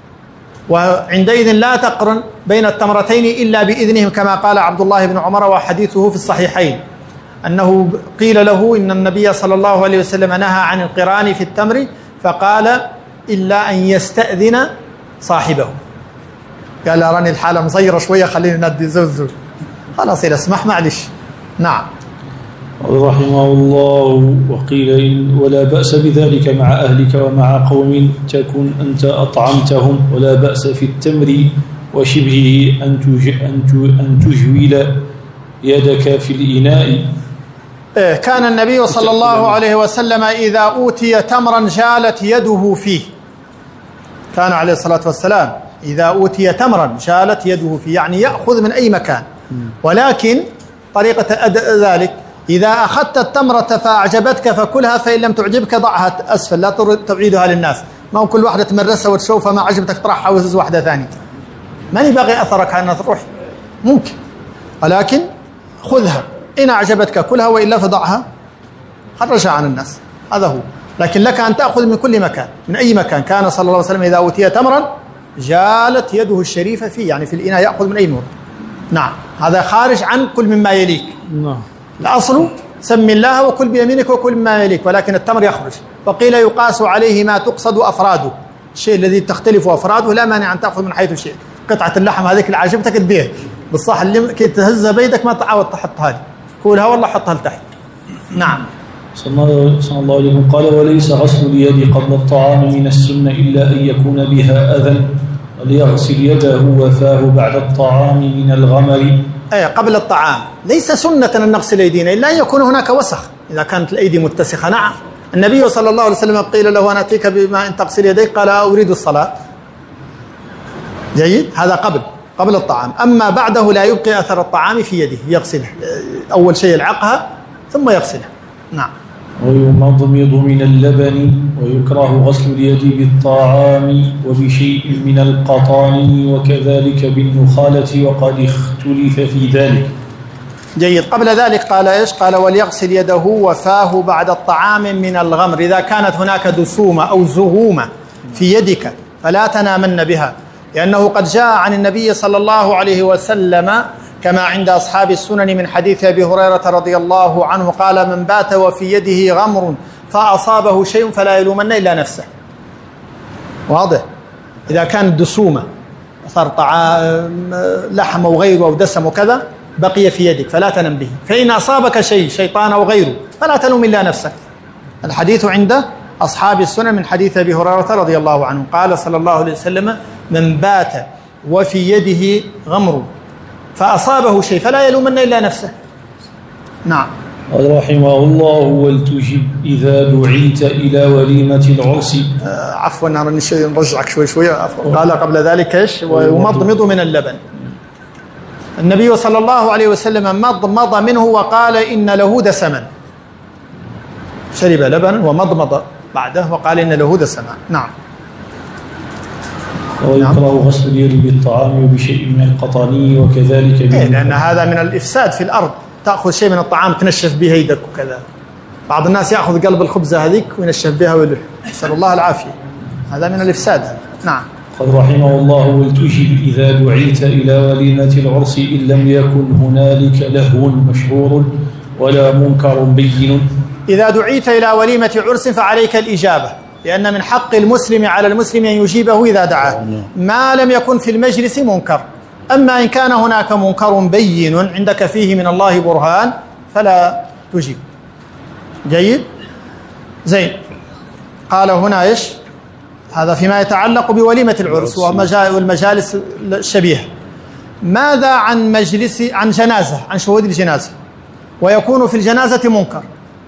S1: وعندئذ لا تقرن بين التمرتين إلا بإذنهم، كما قال عبد الله بن عمر وحديثه في الصحيحين أنه قيل له إن النبي صلى الله عليه وسلم نهى عن القران في التمر، فقال: إلا أن يستأذن صاحبه. قال: أراني الحالة مصيرة شوية، خليني ندي زوز، خلاص إذا اسمح معلش. نعم.
S2: رحمه الله. وقيل: ولا بأس بذلك مع أهلك ومع قوم تكن أنت أطعمتهم، ولا بأس في التمر وشبهه أن تجول يدك في الإناء.
S1: كان النبي صلى الله عليه وسلم إذا أوتي تمرا جالت يده فيه، كان عليه الصلاة والسلام إذا أوتي تمرا جالت يده فيه، يعني يأخذ من أي مكان، ولكن طريقة ذلك: إذا أخذت التمرة فأعجبتك فكلها، فإن لم تعجبك ضعها أسفل، لا تعيدها للناس. ما هو كل واحدة تمرسها وتشوفها ما عجبتك طرحها وزز واحدة ثانية، من يبغي أثرك على الناس تروح ممكن، ولكن خذها، إن أعجبتك كلها وإلا فضعها خرجها عن الناس، هذا هو. لكن لك أن تأخذ من كل مكان، من أي مكان. كان صلى الله عليه وسلم إذا أوتي تمرا جالت يده الشريفة فيه، يعني في الإناء، يأخذ من أي موضع. نعم. هذا خارج عن كل مما يليك.
S2: نعم.
S1: الأصل سم الله وكل بيمينك وكل مما يليك، ولكن التمر يخرج. وقيل يقاس عليه ما تقصد أفراده، الشيء الذي تختلف أفراده لا مانع أن تأخذ من حيث الشيء. قطعة اللحم هذيك اللي عجبتك تبيها بالصح، اللي كي تهزها بيدك ما تعاود تحطها هذه، كلها والله حطها لتحت. نعم.
S2: صلى الله عليه وسلم. قال: وليس غسل اليد قبل الطعام من السنة إلا أن يكون بها أذى، وليغسل يده وفاه بعد الطعام من الغمر.
S1: قبل الطعام ليس سنة أن نغسل أيدينا إلا أن يكون هناك وسخ، إذا كانت الأيدي متسخة. نعم. النبي صلى الله عليه وسلم قيل له: أنا أتيك بما إن تغسل يديك، قال: أريد الصلاة. جيد. هذا قبل الطعام. أما بعده لا يبقي أثر الطعام في يده، يغسله أول شيء يلعقها ثم يغسلها. نعم.
S2: ويمضمض من اللبن، ويكره غسل اليد بالطعام وبشيء من القطان، وكذلك بالنخالة، وقد اختلف في ذلك.
S1: جيد. قبل ذلك قال إيش؟ قال: وليغسل يده وفاه بعد الطعام من الغمر. إذا كانت هناك دسومة أو زغومة في يدك فلا تنامن بها، لأنه قد جاء عن النبي صلى الله عليه وسلم كما عند أصحاب السنن من حديث أبي هريرة رضي الله عنه قال: من بات وفي يده غمر فأصابه شيء فلا يلومن إلا نفسه. واضح؟ إذا كانت دسومة صار طعام لحم أو غيره أو دسم وكذا بقي في يدك فلا تنم به، فإن أصابك شيء شيطان أو غيره فلا تلوم إلا نفسك. الحديث عند أصحاب السنن من حديث أبي هريرة رضي الله عنه قال صلى الله عليه وسلم: من بات وفي يده غمر فأصابه شيء فلا يلومن إلا نفسه. نعم.
S2: قال رحمه الله: ولتجب إذا دعيت إلى وليمة العرس.
S1: عفوا نرجعك شوي. قال قبل ذلك ايش؟ ومضمض من اللبن. النبي صلى الله عليه وسلم مضمض منه وقال إن له دسما، شرب لبن ومضمض بعده وقال إن له دسما. نعم.
S2: ويكره غسل اليد بالطعام وبشيء من القطاني وكذلك
S1: لأن هذا من الإفساد في الأرض، تأخذ شيء من الطعام تنشف به يدك وكذا. بعض الناس يأخذ قلب الخبزة هذيك وينشف بها ويلح، نسأل الله العافية، هذا من الإفساد هذا. نعم.
S2: قال رحمه الله: ولتجب إذا دعيت إلى وليمة العرس إن لم يكن هنالك لهو مشهور ولا منكر بين.
S1: إذا دعيت إلى وليمة عرس فعليك الإجابة، لأن من حق المسلم على المسلم أن يجيبه إذا دعاه ما لم يكن في المجلس منكر. أما إن كان هناك منكر بين عندك فيه من الله برهان فلا تجيب. جيد؟ زين. قال هنا إيش؟ هذا فيما يتعلق بوليمة العرس والمجالس الشبيهة. ماذا عن عن جنازة، عن شهود الجنازة ويكون في الجنازة منكر؟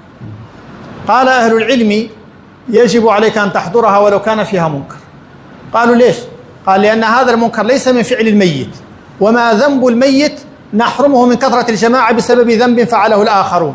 S1: قال أهل العلم: يجب عليك أن تحضرها ولو كان فيها منكر. قالوا ليش؟ قال: لأن هذا المنكر ليس من فعل الميت، وما ذنب الميت نحرمه من كثرة الجماعة بسبب ذنب فعله الآخرون.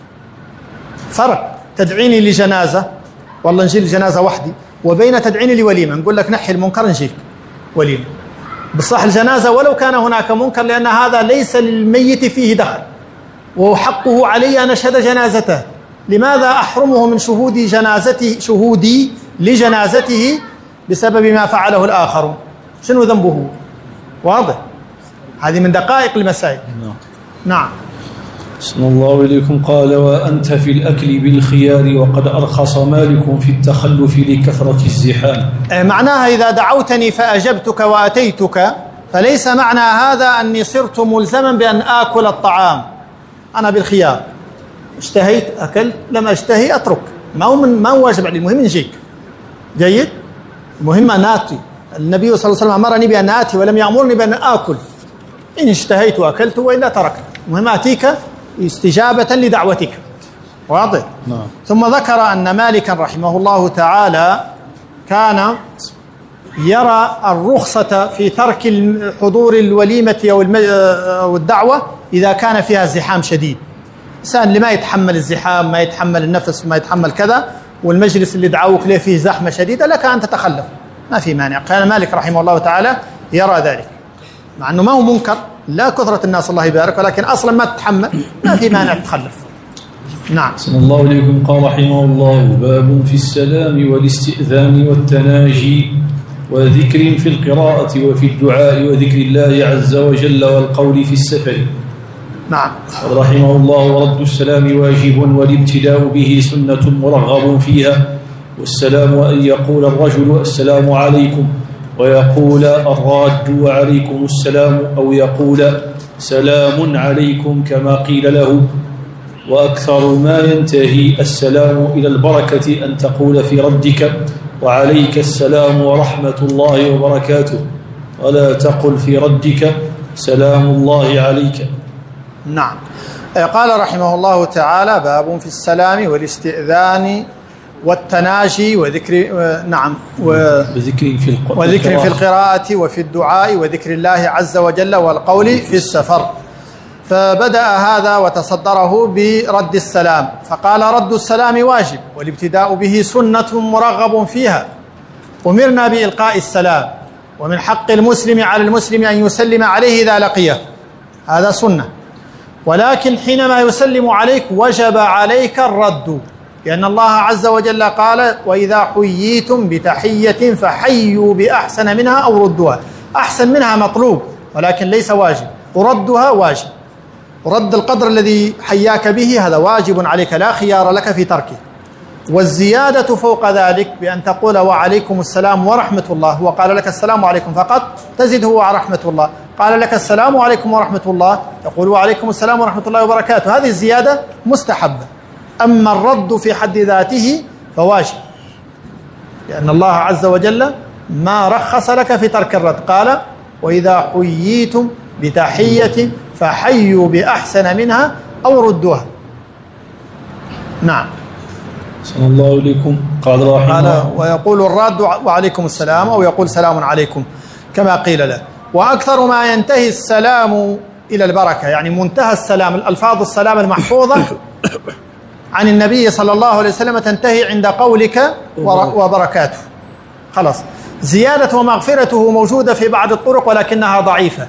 S1: فرق تدعيني لجنازة والله نجي الجنازة وحدي، وبين تدعيني لوليمة نقول لك نحي المنكر نجيك وليمة. بالصح الجنازة ولو كان هناك منكر، لأن هذا ليس للميت فيه دخل وحقه علي أن أشهد جنازته. لماذا أحرمه من شهودي لجنازته بسبب ما فعله الآخرون؟ شنو ذنبه؟ واضح؟ هذه من دقائق المسائل. نعم.
S2: صلى الله إليكم. قال: وأنت في الأكل بالخيار وقد أرخص مالك في التخلف لكثرة الزحام.
S1: معناها إذا دعوتني فأجبتك وأتيتك فليس معنى هذا أني صرت ملزما بأن آكل الطعام، أنا بالخيار، اشتهيت أكلت، لم أشتهي أترك، ما هو واجب علي، المهم نجيك. جيد؟ المهم أن آتي. النبي صلى الله عليه وسلم أمرني بأن آتي ولم يأمرني بأن آكل. إن اشتهيت وأكلت وإلا تركت، المهم آتيك استجابة لدعوتك. واضح؟
S2: نعم.
S1: ثم ذكر أن مالكا رحمه الله تعالى كان يرى الرخصة في ترك حضور الوليمة أو الدعوة إذا كان فيها زحام شديد. إنسان اللي ما يتحمل الزحام، ما يتحمل النفس، ما يتحمل كذا، والمجلس اللي دعوك له فيه زحمة شديدة، لك أن تتخلف، ما في مانع. كان مالك رحمه الله تعالى يرى ذلك، مع أنه ما هو منكر، لا كثرة الناس الله يبارك، ولكن أصلا ما تتحمل، ما في مانع تتخلف. نعم.
S2: صلى الله عليكم. قال رحمه الله: باب في السلام والاستئذان والتناجي وذكر في القراءة وفي الدعاء وذكر الله عز وجل والقول في السفر.
S1: نعم.
S2: رحمه الله: ورد السلام واجب والابتداء به سنة مرغب فيها. والسلام أن يقول الرجل السلام عليكم، ويقول الراد وعليكم السلام، أو يقول سلام عليكم كما قيل له. وأكثر ما ينتهي السلام إلى البركة أن تقول في ردك وعليك السلام ورحمة الله وبركاته، ولا تقل في ردك سلام الله عليك.
S1: نعم. قال رحمه الله تعالى: باب في السلام والاستئذان والتناجي وذكر وذكر في القراءة وفي الدعاء وذكر الله عز وجل والقول في السفر. فبدأ هذا وتصدره برد السلام، فقال: رد السلام واجب والابتداء به سنة مرغب فيها. أمرنا بإلقاء السلام، ومن حق المسلم على المسلم أن يسلم عليه إذا لقيه، هذا سنة. ولكن حينما يسلم عليك وجب عليك الرد، لأن الله عز وجل قال: وإذا حييتم بتحية فحيوا بأحسن منها أو ردوها. أحسن منها مطلوب ولكن ليس واجب، وردها واجب. رد القدر الذي حياك به هذا واجب عليك، لا خيار لك في تركه. والزيادة فوق ذلك بأن تقول وعليكم السلام ورحمة الله، هو قال لك السلام عليكم فقط، تزيد هو ورحمة الله، قال لك السلام عليكم ورحمة الله، تقول وعليكم السلام ورحمة الله وبركاته. هذه الزيادة مستحبة. أما الرد في حد ذاته فواجب، لأن الله عز وجل ما رخص لك في ترك الرد، قال وإذا حييتم بتحية فحيوا بأحسن منها أو ردوها. نعم.
S2: صلى الله عليكم. قال
S1: ويقول الراد وعليكم السلام، أو يقول سلام عليكم كما قيل له. وأكثر ما ينتهي السلام إلى البركة، يعني منتهى السلام، الألفاظ السلام المحفوظة عن النبي صلى الله عليه وسلم تنتهي عند قولك وبركاته، خلاص. زيادة ومغفرته موجودة في بعض الطرق ولكنها ضعيفة،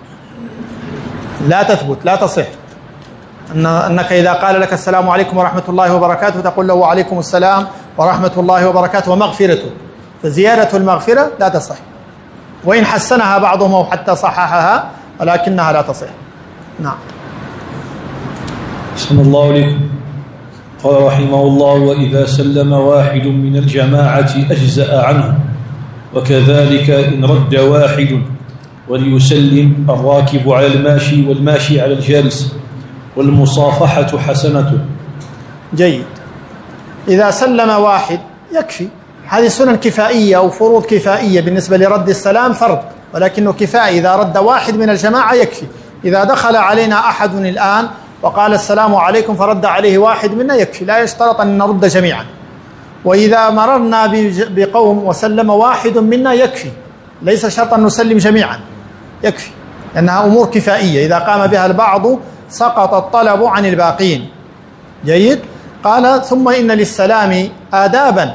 S1: لا تثبت، لا تصح. أنك إذا قال لك السلام عليكم ورحمة الله وبركاته تقول له وعليكم السلام ورحمة الله وبركاته ومغفرته، فزيادة المغفرة لا تصح، وإن حسنها بعضهم أو حتى صححها ولكنها لا تصح. نعم.
S2: صلى الله عليكم. قال رحمه الله وإذا سلم واحد من الجماعة أجزأ عنه، وكذلك إن رد واحد وليسلم الراكب على الماشي والماشي على الجالس، والمصافحة حسنة.
S1: جيد. إذا سلم واحد يكفي، هذه سنن كفائية أو فروض كفائية بالنسبة لرد السلام فرض، ولكنه كفائي. إذا رد واحد من الجماعة يكفي. إذا دخل علينا أحد الآن وقال السلام عليكم فرد عليه واحد منا يكفي، لا يشترط أن نرد جميعا. وإذا مررنا بقوم وسلم واحد منا يكفي، ليس شرط أن نسلم جميعا، يكفي، لأنها أمور كفائية، إذا قام بها البعض سقط الطلب عن الباقين. جيد. قال ثم إن للسلام آدابا،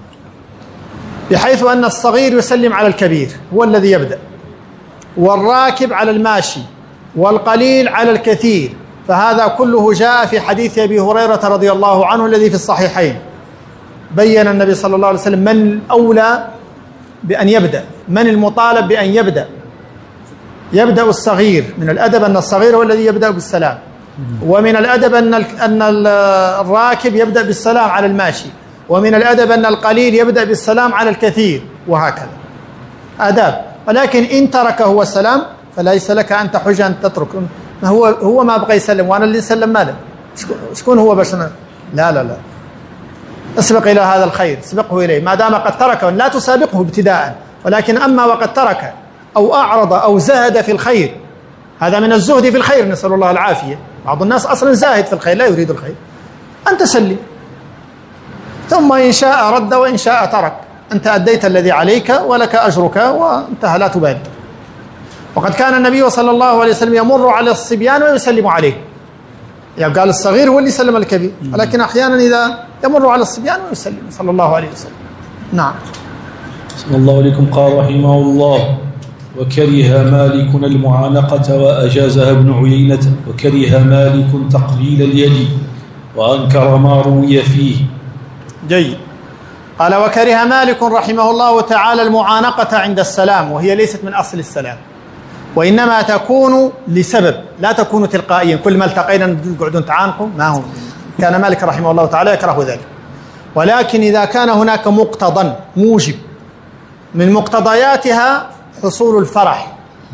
S1: بحيث أن الصغير يسلم على الكبير، هو الذي يبدأ، والراكب على الماشي، والقليل على الكثير. فهذا كله جاء في حديث أبي هريرة رضي الله عنه الذي في الصحيحين. بين النبي صلى الله عليه وسلم من الأولى بأن يبدأ، من المطالب بأن يبدأ. يبدأ الصغير، من الأدب أن الصغير هو الذي يبدأ بالسلام، ومن الأدب أن الراكب يبدأ بالسلام على الماشي، ومن الأدب أن القليل يبدأ بالسلام على الكثير، وهكذا آداب. ولكن إن ترك هو السلام فليس لك أن تحج أن تترك. هو ما بغى يسلم وأنا اللي سلم ماله، شكون هو باش؟ لا لا لا، اسبق إلى هذا الخير، اسبقه إليه ما دام قد تركه، لا تسابقه ابتداء. ولكن أما وقد ترك أو أعرض أو زهد في الخير، هذا من الزهد في الخير، نسأل الله العافية. بعض الناس أصلا زاهد في الخير، لا يريد الخير، أنت سلم، ثم إن شاء رد وإن شاء ترك، أنت أديت الذي عليك ولك أجرك وانتهى، لا تبالي. وقد كان النبي صلى الله عليه وسلم يمر على الصبيان ويسلم عليه، يعني قال الصغير هو اللي سلم الكبير، ولكن أحيانا إذا يمر على الصبيان ويسلم صلى الله عليه وسلم. نعم.
S2: صلى الله عليكم. قال رحمه الله وكره مالك المعانقة وأجازها ابن عيينة، وكره مالك تقليل اليد وأنكر ما روي فيه.
S1: جيد. قال وكره مالك رحمه الله تعالى المعانقة عند السلام، وهي ليست من أصل السلام، وإنما تكون لسبب، لا تكون تلقائيا، كل ما التقينا نقعد نتعانقوا، ما هو. كان مالك رحمه الله تعالى يكره ذلك. ولكن إذا كان هناك مقتضى موجب من مقتضياتها حصول الفرح.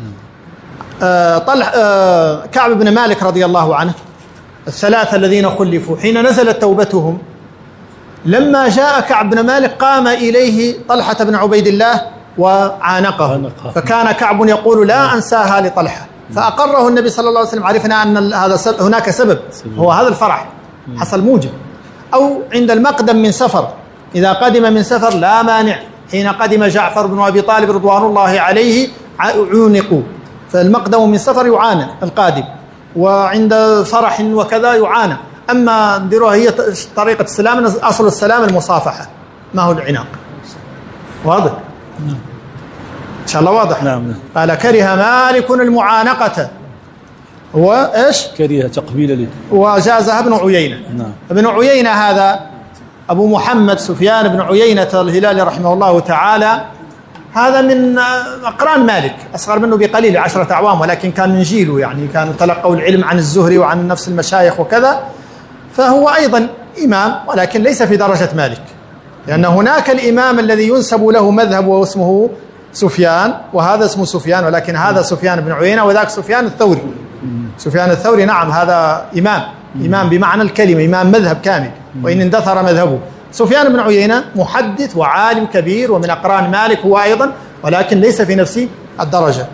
S1: كعب بن مالك رضي الله عنه، الثلاثة الذين خلفوا حين نزلت توبتهم، لما جاء كعب بن مالك قام إليه طلحة بن عبيد الله وعانقه، فكان كعب يقول لا أنساها لطلحة، فأقره النبي صلى الله عليه وسلم. عرفنا أن هذا هناك سبب، هو هذا الفرح، حصل موجب. أو عند المقدم من سفر، إذا قدم من سفر لا مانع، حين قدم جعفر بن أبي طالب رضوان الله عليه عونقوا، فالمقدم من سفر يعانى القادم، وعند فرح وكذا يعانى. أما نديروها هي طريقة السلام، أصل السلام المصافحة، ما هو العناق. واضح؟ إن شاء الله واضح.
S2: نعم.
S1: قال كره مالك المعانقة، هو إيش؟
S2: كره تقبيل اليد،
S1: وجازها ابن عيينة.
S2: نعم.
S1: ابن عيينة هذا أبو محمد سفيان بن عيينة الهلالي رحمه الله تعالى، هذا من أقران مالك، أصغر منه بقليل 10 أعوام، ولكن كان من جيله، يعني كانوا تلقوا العلم عن الزهري وعن نفس المشايخ وكذا، فهو أيضا إمام ولكن ليس في درجة مالك، لأن هناك الإمام الذي ينسب له مذهب واسمه سفيان، وهذا اسمه سفيان، ولكن هذا سفيان بن عيينة وذاك سفيان الثوري. سفيان الثوري نعم هذا إمام بمعنى الكلمة، إمام مذهب كامل وإن اندثر مذهبه. سفيان بن عيينة محدث وعالم كبير ومن أقران مالك هو أيضا، ولكن ليس في نفس الدرجة.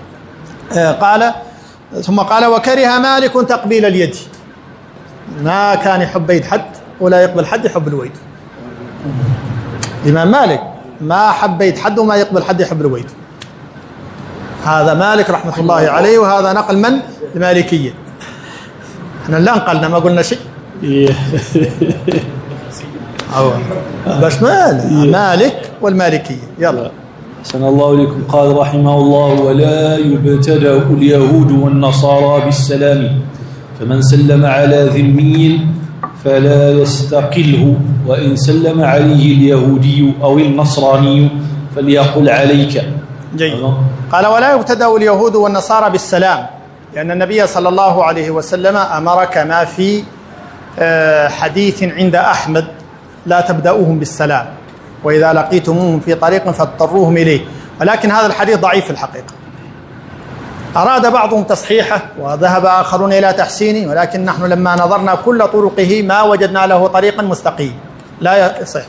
S1: ثم قال وكره مالك تقبيل اليد، ما كان يحب يد حد ولا يقبل حد يحب الويد. الإمام مالك ما حب يد حد وما يقبل حد يحب الويد. هذا مالك رحمة الله عليه، وهذا نقل من؟ المالكية. احنا لا نقلنا ما قلنا شيء. بس مالك والمالكية. يلا.
S2: أحسن الله إليكم. قال رحمه الله ولا يبتدأ اليهود والنصارى بالسلام، فمن سلم على ذمي فلا يستقله، وإن سلم عليه اليهودي أو النصراني فليقل عليك.
S1: جيد. قال ولا يبتدأ اليهود والنصارى بالسلام، لأن النبي صلى الله عليه وسلم أمر كما في حديث عند أحمد لا تبدأوهم بالسلام، وإذا لقيتموهم في طريق فاضطروهم إليه، ولكن هذا الحديث ضعيف في الحقيقة. أراد بعضهم تصحيحه وذهب آخرون إلى تحسينه، ولكن نحن لما نظرنا كل طرقه ما وجدنا له طريقا مستقيم لا يصح.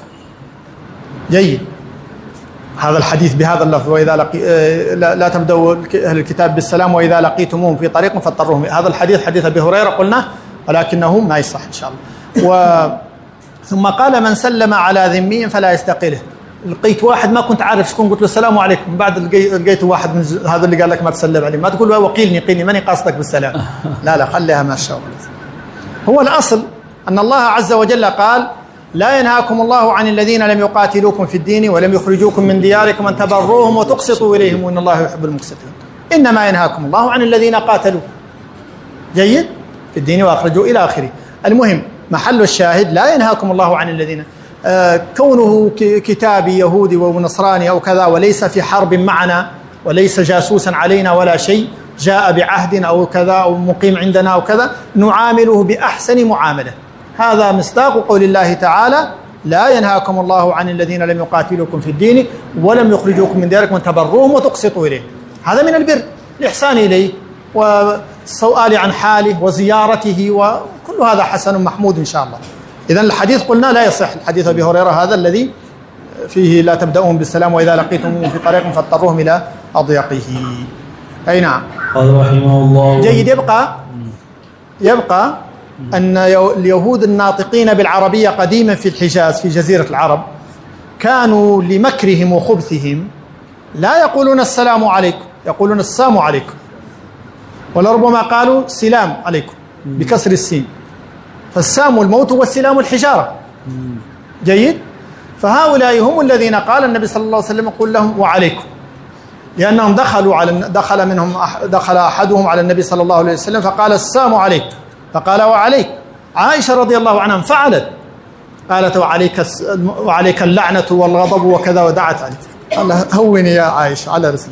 S1: جيد. هذا الحديث بهذا اللفظ وإذا لا تبدأوا أهل الكتاب بالسلام وإذا لقيتموهم في طريق فاضطروهم، هذا الحديث حديث أبي هريرة قلنا، ولكنه ما يصح إن شاء الله. ثم قال من سلم على ذمي فلا يستقله. لقيت واحد ما كنت عارف شكون، قلت له السلام عليكم، بعد لقيت واحد من هذا اللي قال لك ما تسلم عليه، ما تقول وقيلني ماني قاصدك بالسلام. لا خليها ما شاء الله. هو الأصل أن الله عز وجل قال لا ينهاكم الله عن الذين لم يقاتلوكم في الدين ولم يخرجوكم من دياركم أن تبروهم وتقسطوا إليهم وإن الله يحب المقسطين. إنما ينهاكم الله عن الذين قاتلوا جيد في الدين وأخرجوا إلى آخره. المهم محل الشاهد لا ينهاكم الله عن الذين كونه كتابي يهودي ونصراني أو كذا وليس في حرب معنا وليس جاسوسا علينا ولا شيء، جاء بعهد أو كذا أو مقيم عندنا أو كذا، نعامله بأحسن معاملة. هذا مصداق قول الله تعالى لا ينهاكم الله عن الذين لم يقاتلوكم في الدين ولم يخرجوكم من دياركم أن تبروهم وتقسطوا إليه. هذا من البر، الإحسان إليه والسؤال عن حاله وزيارته، وكل هذا حسن محمود إن شاء الله. إذن الحديث قلنا لا يصح، الحديث أبي هريرة هذا الذي فيه لا تبدأوهم بالسلام وإذا لقيتموهم في طريق فاضطروهم إلى أضيقه. أي نعم.
S2: قال رحمه الله.
S1: جيد. يبقى أن اليهود الناطقين بالعربية قديما في الحجاز في جزيرة العرب كانوا لمكرهم وخبثهم لا يقولون السلام عليكم، يقولون السلام عليكم، ولربما قالوا سلام عليكم بكسر السين، فالسام الموت والسلام الحجارة. جيد. فهؤلاء هم الذين قال النبي صلى الله عليه وسلم قل لهم وعليكم، لأنهم دخل أحدهم على النبي صلى الله عليه وسلم فقال السلام عليك، فقال وعليك. عائشة رضي الله عنها فعلت، قالت وعليك اللعنة والغضب وكذا ودعت عليه. قال هوني يا عائشة على رسلك.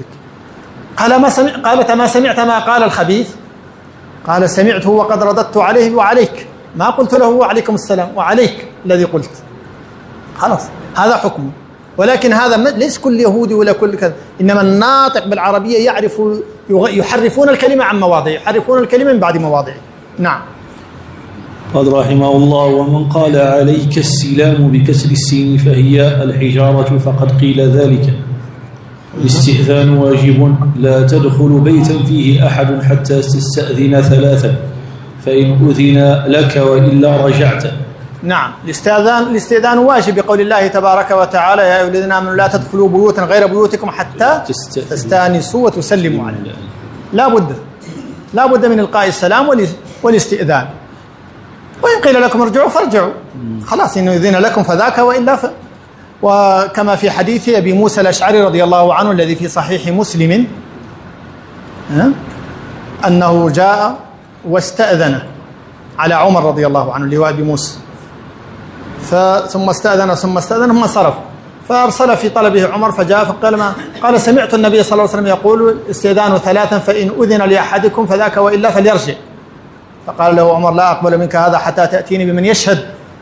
S1: قالت ما سمعت ما قال الخبيث؟ قال سمعته وقد رددت عليه وعليك، ما قلت له وعليكم السلام، وعليك الذي قلت. خلاص هذا حكمه. ولكن هذا ليس كل يهودي ولا كل كذا، إنما الناطق بالعربية يحرفون الكلمة عن مواضعه، يحرفون الكلمة من بعد مواضعه. نعم.
S2: قال رحمه الله ومن قال عليك السلام بكسر السين فهي الحجارة فقد قيل ذلك. الاستئذان واجب، لا تدخل بيتا فيه أحد حتى تستأذن ثلاثا، فإن أذن لك وإلا رجعت.
S1: نعم. الاستئذان واجب بقول الله تبارك وتعالى يا أيها الذين آمنوا لا تدخلوا بيوتا غير بيوتكم حتى تستأنسوا وتسلموا عليه. لا بد من إلقاء السلام والاستئذان. وإن قيل لكم ارجعوا فارجعوا، خلاص إنه إذن لكم فذاك وإلا وكما في حديث أبي موسى الأشعري رضي الله عنه الذي في صحيح مسلم أنه جاء واستأذن على عمر رضي الله عنه اللي هو أبي موسى، ثم استأذن ثم صرف، فأرسل في طلبه عمر فجاء قال سمعت النبي صلى الله عليه وسلم يقول استئذان ثلاثا فإن أذن لأحدكم فذاك وإلا فليرجع. فقال له عمر لا أقبل منك هذا حتى تأتيني بمن يشهد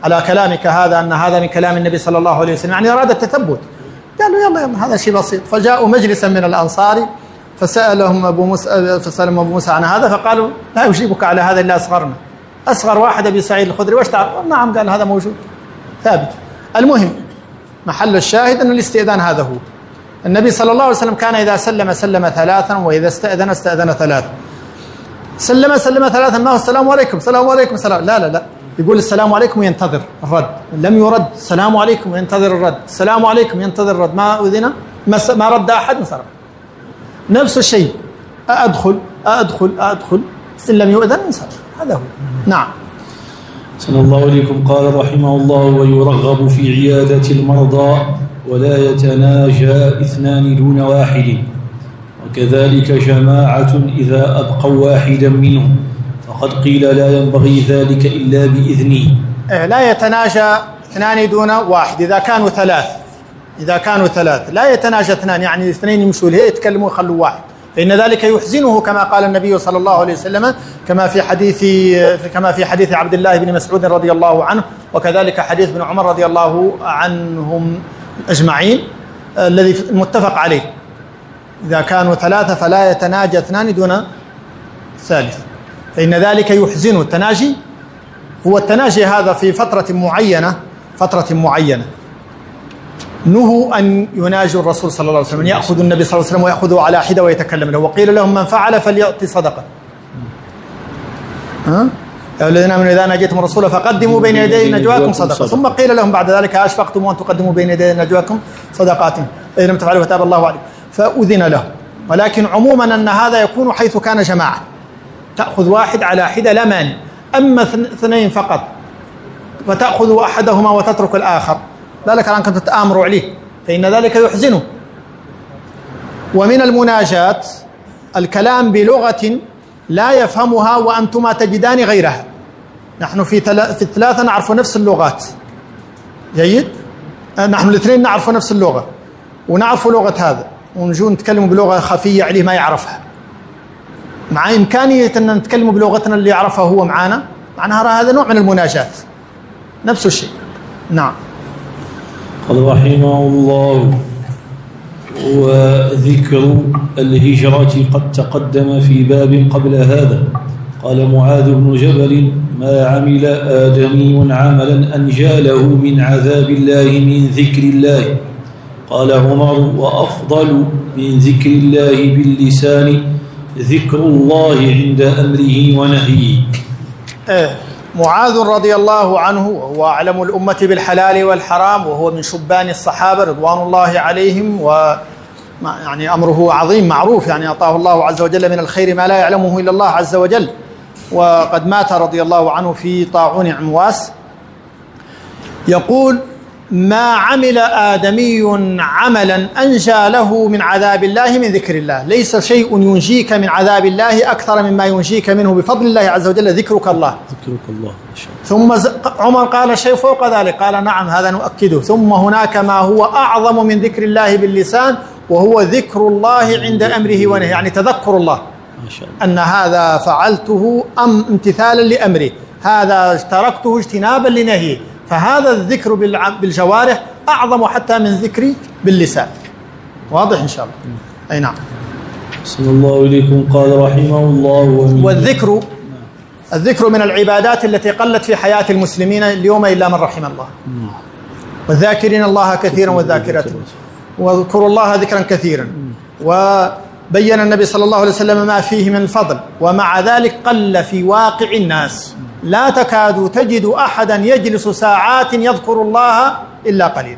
S1: على كلامك هذا أن هذا من كلام النبي صلى الله عليه وسلم، يعني أراد التثبت. قالوا يلا هذا شيء بسيط. فجاءوا مجلسا من الأنصار فسألهم أبو موسى عن هذا، فقالوا لا يجيبك على هذا إلا أصغرنا، أصغر واحد أبي سعيد الخدري. وش تعرف؟ نعم، قال هذا موجود ثابت. المهم محل الشاهد أن الاستئذان هذا هو. النبي صلى الله عليه وسلم كان إذا سلم ثلاثا، وإذا استأذن ثلاثا. سلم ثلاثا، ما هو السلام عليكم السلام عليكم سلام، لا يقول السلام عليكم وينتظر الرد. لم يرد السلام عليكم وينتظر الرد، السلام عليكم ينتظر الرد، ما أذن ما رد أحد انصرف. نفس الشيء، أدخل إن لم يؤذن انصرف. هذا هو. نعم.
S2: صلى الله عليكم. قال رحمه الله: ويرغب في عيادة المرضى ولا يتناجى 2 دون واحد، وكذلك جماعة إذا أبقوا واحدا منهم، فقد قيل لا ينبغي ذلك إلا بإذنه.
S1: لا يتناجى 2 دون واحد. إذا كانوا ثلاث لا يتناجى 2، يعني 2 يمشوا له يتكلموا يخلوا واحد، فإن ذلك يحزنه كما قال النبي صلى الله عليه وسلم، كما في حديث عبد الله بن مسعود رضي الله عنه، وكذلك حديث ابن عمر رضي الله عنهم أجمعين الذي متفق عليه. إذا كانوا 3 فلا يتناجى 2 دون ثالث، فإن ذلك يحزنه. التناجي هو التناجي هذا في فترة معينة نهوا أن يناجوا الرسول صلى الله عليه وسلم، يأخذ النبي صلى الله عليه وسلم ويأخذه على حدة ويتكلم له، وقيل لهم من فعل فليعطي صدقة. يا الذين آمنوا إذا ناجيتم الرسول فقدموا بين يدي نجواكم صدقة، ثم قيل لهم بعد ذلك أشفقتم أن تقدموا بين يدي نجواكم صدقات إن لم تفعلوا فتاب الله عليكم، فأذن له. ولكن عموما أن هذا يكون حيث كان جماعة، تأخذ واحد على حدة لا مانع. أما 2 فقط فتأخذ أحدهما وتترك الآخر، ذلك أنكم تتآمروا عليه، فإن ذلك يحزنه. ومن المناجات الكلام بلغة لا يفهمها وأنتما تجدان غيرها. نحن في 3 نعرف نفس اللغات، جيد، نحن الاثنين نعرف نفس اللغة ونعرف لغة هذا، ونجون نتكلم بلغة خفية عليه ما يعرفها، مع إمكانية أن نتكلم بلغتنا اللي يعرفها هو معنا، معناها هذا نوع من المناجات، نفس الشيء. نعم.
S2: قال رحمه الله: وذكر الهجرة قد تقدم في باب قبل هذا. قال معاذ بن جبل: ما عمل آدمي عملا أنجى له من عذاب الله من ذكر الله. قال عمر: وأفضل من ذكر الله باللسان ذكر الله عند أمره ونهيه.
S1: معاذ رضي الله عنه وهو أعلم الأمة بالحلال والحرام، وهو من شبان الصحابة رضوان الله عليهم، يعني أمره عظيم معروف، يعني أعطاه الله عز وجل من الخير ما لا يعلمه إلا الله عز وجل. وقد مات رضي الله عنه في طاعون عمواس. يقول: ما عمل آدمي عملا أنجى له من عذاب الله من ذكر الله. ليس شيء ينجيك من عذاب الله أكثر مما ينجيك منه بفضل الله عز وجل ذكرك الله. ثم عمر قال شيء فوق ذلك، قال: نعم هذا نؤكده. ثم هناك ما هو أعظم من ذكر الله باللسان، وهو ذكر الله عند أمره ونهيه، يعني تذكر الله أن هذا فعلته امتثالا لأمره، هذا تركته اجتنابا لنهيه. فهذا الذكر بالجوارح أعظم حتى من ذكر باللسان. واضح إن شاء الله؟ أي نعم.
S2: صلى الله عليكم. قال رحمه الله:
S1: والذكر من العبادات التي قلت في حياة المسلمين اليوم إلا من رحم الله. والذاكرين الله كثيرا والذاكرات، واذكروا الله ذكرا كثيرا. وبين النبي صلى الله عليه وسلم ما فيه من الفضل، ومع ذلك قل في واقع الناس. لا تكاد تجد أحدا يجلس ساعات يذكر الله إلا قليلا.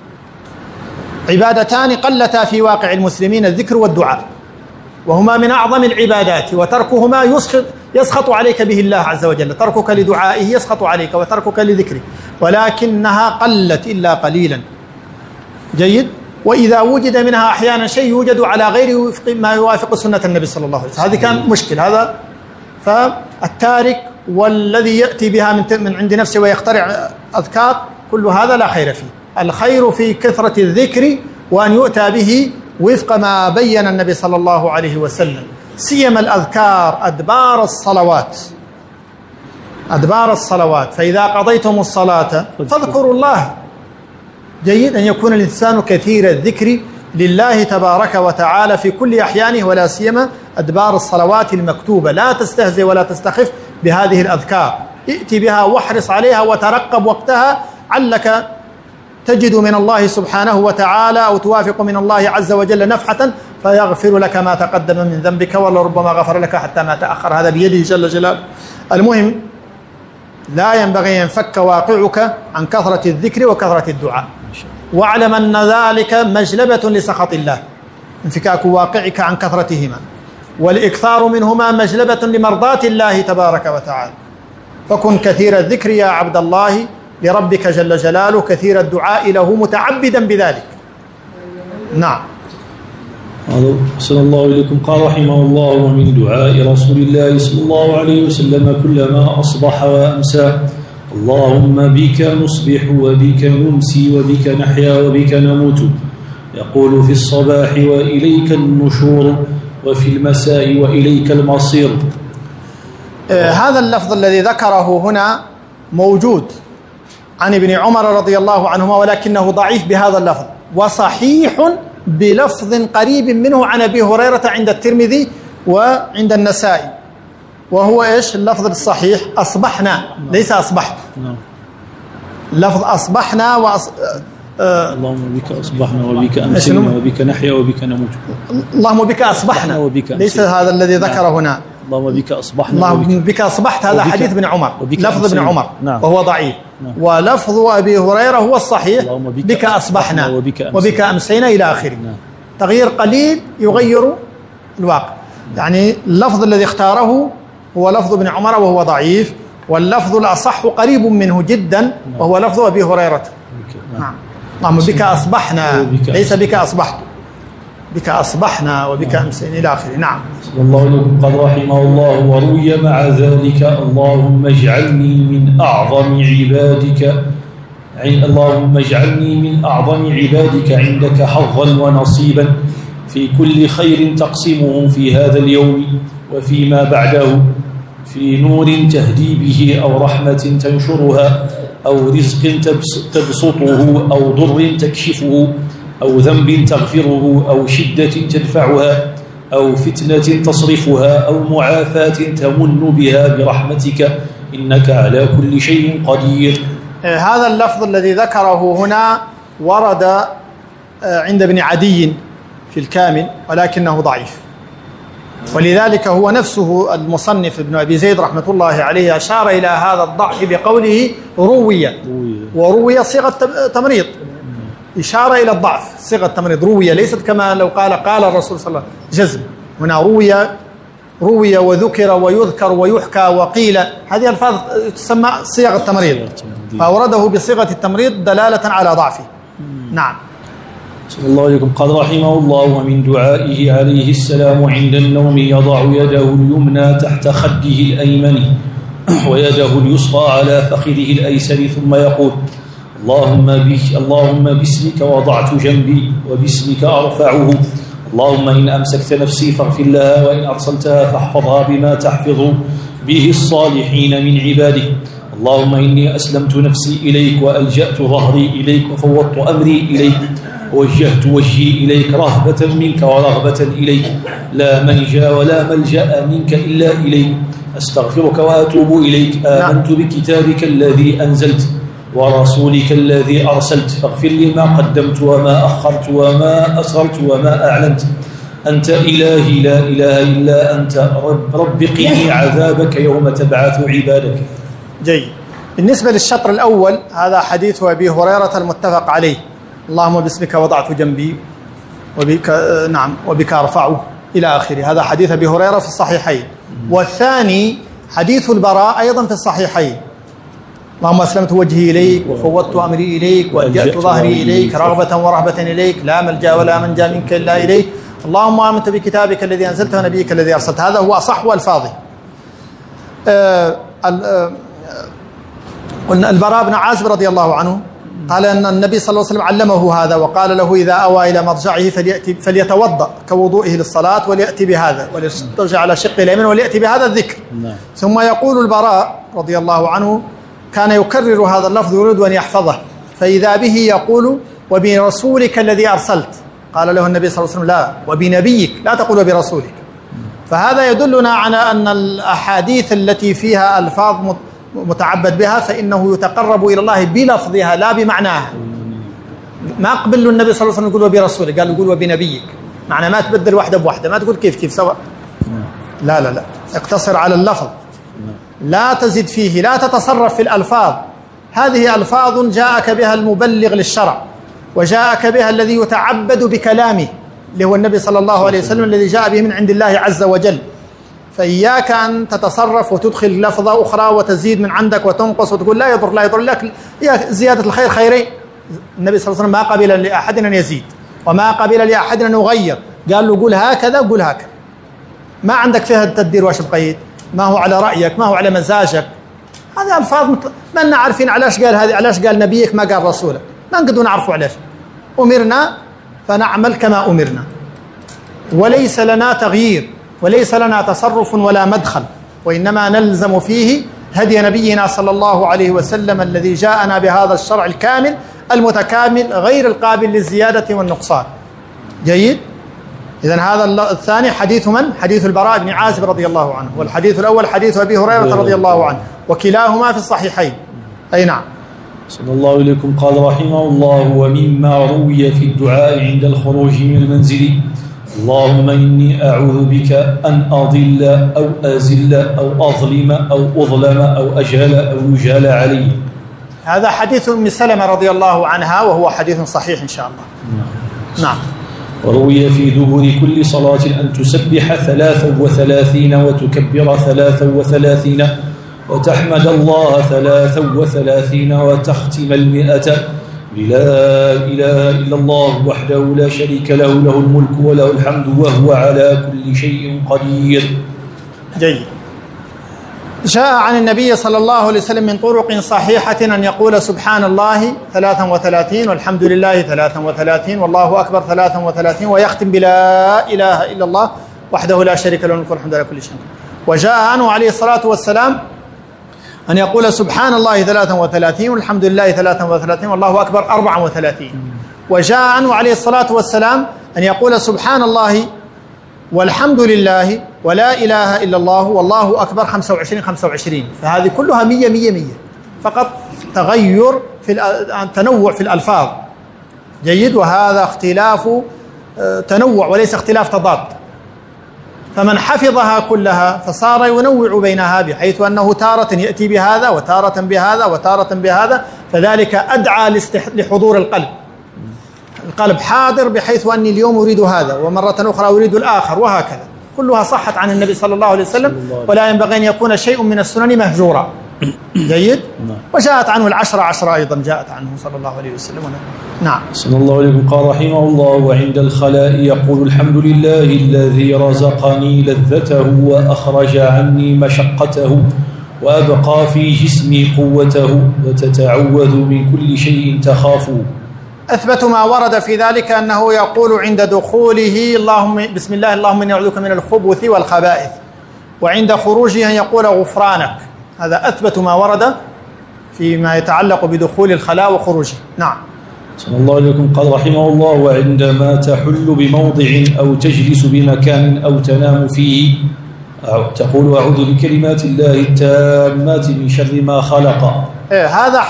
S1: عبادتان قلتا في واقع المسلمين: الذكر والدعاء، وهما من أعظم العبادات، وتركهما يسخط عليك به الله عز وجل. تركك لدعائه يسخط عليك، وتركك لذكره، ولكنها قلت إلا قليلا. جيد. وإذا وجد منها أحيانا شيء يوجد على غير ما يوافق سنة النبي صلى الله عليه وسلم، هذه كان مشكل هذا. فالتارك والذي يأتي بها من عند نفسه ويخترع أذكار، كل هذا لا خير فيه. الخير في كثرة الذكر، وأن يؤتى به وفق ما بين النبي صلى الله عليه وسلم، سيما الأذكار أدبار الصلوات. أدبار الصلوات. فإذا قضيتم الصلاة فاذكروا الله. جيد أن يكون الإنسان كثير الذكر لله تبارك وتعالى في كل أحيانه، ولا سيما أدبار الصلوات المكتوبة. لا تستهزئ ولا تستخف بهذه الأذكار، ائت بها واحرص عليها وترقب وقتها، علك تجد من الله سبحانه وتعالى أو توافق من الله عز وجل نفحة فيغفر لك ما تقدم من ذنبك، ولربما غفر لك حتى ما تأخر. هذا بيده جل جلاله. المهم لا ينبغي أن ينفك واقعك عن كثرة الذكر وكثرة الدعاء، واعلم أن ذلك مجلبة لسخط الله، انفكاك واقعك عن كثرتهما، والإكثار منهما مجلبة لمرضاة الله تبارك وتعالى. فكن كثير الذكر يا عبد الله لربك جل جلاله، كثير الدعاء له متعبدا بذلك. نعم.
S2: أحسن الله إليكم. قال رحمه الله: ومن دعاء رسول الله صلى الله عليه وسلم كلما أصبح وأمسى: اللهم بك نصبح وبك نمسي وبك نحيا وبك نموت. يقول في الصباح: وإليك النشور، وفي المساء: وإليك المصير.
S1: هذا اللفظ الذي ذكره هنا موجود عن ابن عمر رضي الله عنهما، ولكنه ضعيف بهذا اللفظ، وصحيح بلفظ قريب منه عن أبي هريرة عند الترمذي وعند النسائي. وهو إيش اللفظ الصحيح؟ أصبحنا، ليس أصبحت. لفظ أصبحنا
S2: اللهم بك أصبحنا وبك أمسينا وبك نحيا وبك نموت.
S1: اللهم بك أصبحنا، ليس هذا الذي ذكر هنا.
S2: اللهم بك أصبحنا
S1: اللهم بك أصبحت، هذا حديث ابن عمر، لفظ ابن عمر وهو ضعيف. ولفظ أبي هريرة هو الصحيح: بك أصبحنا وبك أمسينا إلى آخره. تغيير قليل يغير الواقع. يعني اللفظ الذي اختاره هو لفظ ابن عمر وهو ضعيف، واللفظ الأصح قريب منه جدا وهو لفظ أبي هريرة. نعم. اللهم بك أصبحنا، ليس بك أصبحت، بك أصبحنا وبك أمسينا إلى آخره. نعم.
S2: صلى الله عليه قال رحمه الله: وروي مع ذلك: اللهم اجعلني من أعظم عبادك اللهم اجعلني من أعظم عبادك عندك حظا ونصيبا في كل خير تقسمه في هذا اليوم وفيما بعده، في نور تهدي به أو رحمة تنشرها أو رزق تبسطه أو ضر تكشفه أو ذنب تغفره أو شدة تدفعها أو فتنة تصرفها أو معافاة تمن بها برحمتك إنك على كل شيء قدير.
S1: هذا اللفظ الذي ذكره هنا ورد عند ابن عدي في الكامل، ولكنه ضعيف، ولذلك هو نفسه المصنف ابن أبي زيد رحمة الله عليه أشار إلى هذا الضعف بقوله روي، وروي صيغة تمريض، إشارة إلى الضعف، صيغة تمريض روي، ليست كما لو قال الرسول صلى الله عليه وسلم جزم. هنا روي وذكر ويذكر ويحكى وقيل، هذه الفاظ تسمى صيغة التمريض، فأورده بصيغة التمريض دلالة على ضعفه. نعم.
S2: صلى الله عليكم. قال رحمه الله: ومن دعائه عليه السلام عند النوم يضع يده اليمنى تحت خده الأيمن ويده اليسرى على فخذه الأيسر، ثم يقول: اللهم باسمك وضعت جنبي وباسمك أرفعه، اللهم إن أمسكت نفسي فاغفر لها، وإن أرسلتها فاحفظها بما تحفظ به الصالحين من عبادك، اللهم إني أسلمت نفسي إليك وألجأت ظهري إليك وفوضت أمري إليك ووجهت وجهي إليك رهبة منك ورغبة إليك، لا منجا ولا ملجأ منك إلا إليك، أستغفرك وأتوب إليك، آمنت بكتابك الذي أنزلت ورسولك الذي أرسلت، فاغفر لي ما قدمت وما أخرت وما أسررت وما أعلنت، أنت إلهي لا إله إلا أنت، رب قني عذابك يوم تبعث عبادك.
S1: جيد. بالنسبة للشطر الأول هذا حديث أبي هريرة المتفق عليه: اللهم باسمك وضعت جنبي وبك أرفعه إلى آخره. هذا حديث أبي هريرة في الصحيحين. والثاني حديث البراء أيضا في الصحيحين: اللهم أسلمت وجهي إليك وفوضت أمري إليك وألجأت ظهري إليك رغبة ورهبة إليك، لا ملجأ ولا منجا منك إلا إليك، اللهم آمنت بكتابك الذي أنزلت ونبيك الذي أرسلت. هذا هو أصح ألفاظه. قلنا البراء بن عازب رضي الله عنه قال أن النبي صلى الله عليه وسلم علمه هذا، وقال له: إذا أوى إلى مضجعه فليتوضأ كوضوئه للصلاة وليأتي بهذا، وليرجع على شق اليمين وليأتي بهذا الذكر. ثم يقول البراء: رضي الله عنه كان يكرر هذا اللفظ يريد أن يحفظه، فإذا به يقول وبرسولك الذي أرسلت، قال له النبي صلى الله عليه وسلم لا، وبنبيك، لا تقول وبرسولك. فهذا يدلنا على أن الأحاديث التي فيها ألفاظ متعبد بها فإنه يتقرب إلى الله بلفظها لا بمعناها. ما قبل له النبي صلى الله عليه وسلم يقول وبرسولك، قال يقول وبنبيك، معنى ما تبدل واحدة بواحدة، ما تقول كيف سواء، لا لا لا، اقتصر على اللفظ، لا تزد فيه، لا تتصرف في الألفاظ. هذه ألفاظ جاءك بها المبلغ للشرع، وجاءك بها الذي يتعبد بكلامه اللي هو النبي صلى الله عليه وسلم الذي جاء به من عند الله عز وجل. فإياك أن تتصرف وتدخل لفظة أخرى وتزيد من عندك وتنقص وتقول لا يضر لا يضر لك، زيادة الخير خيرين. النبي صلى الله عليه وسلم ما قبل لأحد أن يزيد وما قبل لأحد أن يغير، قال له قول هكذا قول هكذا، ما عندك فيها التدبير واش بقيت، ما هو على رأيك، ما هو على مزاجك. هذه ألفاظ ما لنا عارفين علاش قال هذه، علاش قال نبيك ما قال رسولك، ما نقدر نعرفوا علاش. أمرنا فنعمل كما أمرنا، وليس لنا تغيير وليس لنا تصرف ولا مدخل، وإنما نلزم فيه هدي نبينا صلى الله عليه وسلم الذي جاءنا بهذا الشرع الكامل المتكامل غير القابل للزيادة والنقصان. جيد؟ إذن هذا الثاني حديث من؟ حديث البراء بن عازب رضي الله عنه، والحديث الأول حديث أبي هريرة رضي الله عنه، وكلاهما في الصحيحين. أي نعم.
S2: صلى الله عليكم. قال رحمه الله: ومما روي في الدعاء عند الخروج من المنزل: اللهم إني أعوذ بك أن أضل أو أزل أو أظلم أو أظلم أو أجهل أو يجهل علي.
S1: هذا حديث أم سلمة رضي الله عنها، وهو حديث صحيح إن شاء الله. نعم.
S2: وروي في دبر كل صلاة أن تسبح 33 وتكبر 33 وتحمد الله 33 وتختم 100 بلا إله إلا الله وحده لا شريك له، له الملك وله الحمد وهو على كل شيء قدير.
S1: جيد. جاء عن النبي صلى الله عليه وسلم من طرق صحيحة أن يقول سبحان الله 33 والحمد لله 33 والله أكبر 33 ويختم بلا إله إلا الله وحده لا شريك له الملك والحمد على كل شيء. وجاء عنه عليه الصلاة والسلام أن يقول سبحان الله 33 والحمد لله 33 والله أكبر 34. وجاء عنه عليه الصلاة والسلام أن يقول سبحان الله والحمد لله ولا إله إلا الله والله أكبر 25. فهذه كلها 100 فقط تغير في تنوع في الألفاظ. جيد. وهذا اختلاف تنوع وليس اختلاف تضاد. فمن حفظها كلها فصار ينوع بينها بحيث أنه تارة يأتي بهذا وتارة بهذا وتارة بهذا، فذلك أدعى لحضور القلب. القلب حاضر بحيث أني اليوم أريد هذا ومرة أخرى أريد الآخر، وهكذا كلها صحت عن النبي صلى الله عليه وسلم، ولا ينبغي أن يكون شيء من السنن مهجورا. جيد. وجاءت عنه العشرة أيضا جاءت عنه صلى الله عليه وسلم. نعم.
S2: صلى الله عليه وسلم. قال رحمه الله: وعند الخلاء يقول الحمد لله الذي رزقني لذته وأخرج عني مشقته وأبقى في جسمي قوته وتتعوذ من كل شيء تخافه.
S1: أثبت ما ورد في ذلك أنه يقول عند دخوله اللهم بسم الله اللهم إني أعوذ بك من الخبث والخبائث، وعند خروجه أن يقول غفرانك. هذا أثبت ما ورد فيما يتعلق بدخول الخلاء وخروجه. نعم.
S2: صلى الله عليه وسلم. قال رحمه الله: وعندما تحل بموضع أو تجلس بمكان أو تنام فيه تقول أعوذ بكلمات الله التامات من شر ما خلق.
S1: هذا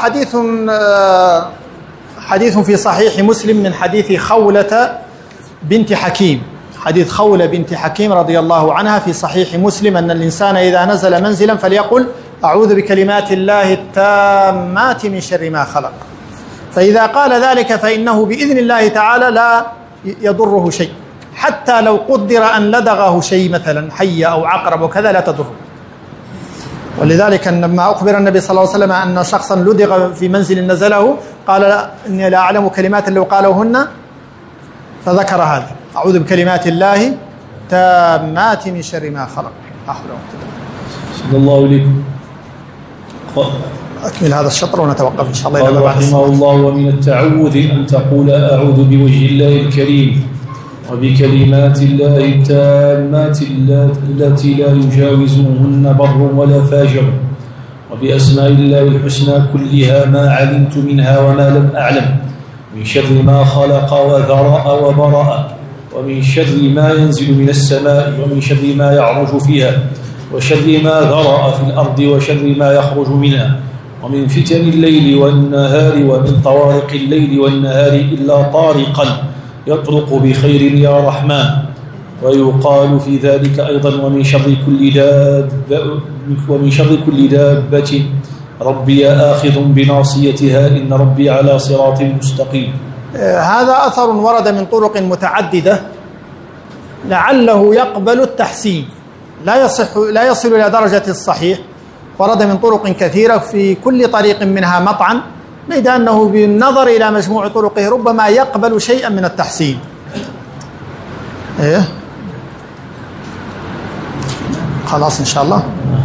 S1: حديث في صحيح مسلم من حديث خولة بنت حكيم. حديث خولة بنت حكيم رضي الله عنها في صحيح مسلم أن الإنسان إذا نزل منزلا فليقل أعوذ بكلمات الله التامات من شر ما خلق. فإذا قال ذلك فإنه بإذن الله تعالى لا يضره شيء، حتى لو قدر أن لدغه شيء مثلا حية أو عقرب وكذا لا تضره. ولذلك لما أخبر النبي صلى الله عليه وسلم أن شخصا لدغ في منزل نزله قال إني لا أعلم كلمات لو قالوهن، فذكر هذا أعوذ بكلمات الله تامات من شر ما خلق.
S2: صلى الله عليكم.
S1: أكمل هذا الشطر ونتوقف إن شاء الله.
S2: قال رحمه الله: ومن التعوذ أن تقول أعوذ بوجه الله الكريم وبكلمات الله التامات التي لا يجاوزهن بر ولا فاجر وبأسماء الله الحسنى كلها ما علمت منها وما لم أعلم، من شر ما خلق وذرأ وبرأ، ومن شر ما ينزل من السماء، ومن شر ما يعرج فيها، وشر ما ذرأ في الأرض، وشر ما يخرج منها، ومن فتن الليل والنهار، ومن طوارق الليل والنهار إلا طارقا يطرق بخير يا رحمن. ويقال في ذلك أيضا ومن شر كل دابة ربي آخذ بناصيتها إن ربي على صراط مستقيم.
S1: هذا أثر ورد من طرق متعددة لعله يقبل التحسين، لا يصل إلى درجة الصحيح، ورد من طرق كثيرة في كل طريق منها مطعن، بيد أنه بالنظر إلى مجموع طرقه ربما يقبل شيئا من التحسين. إيه؟ خلاص إن شاء الله.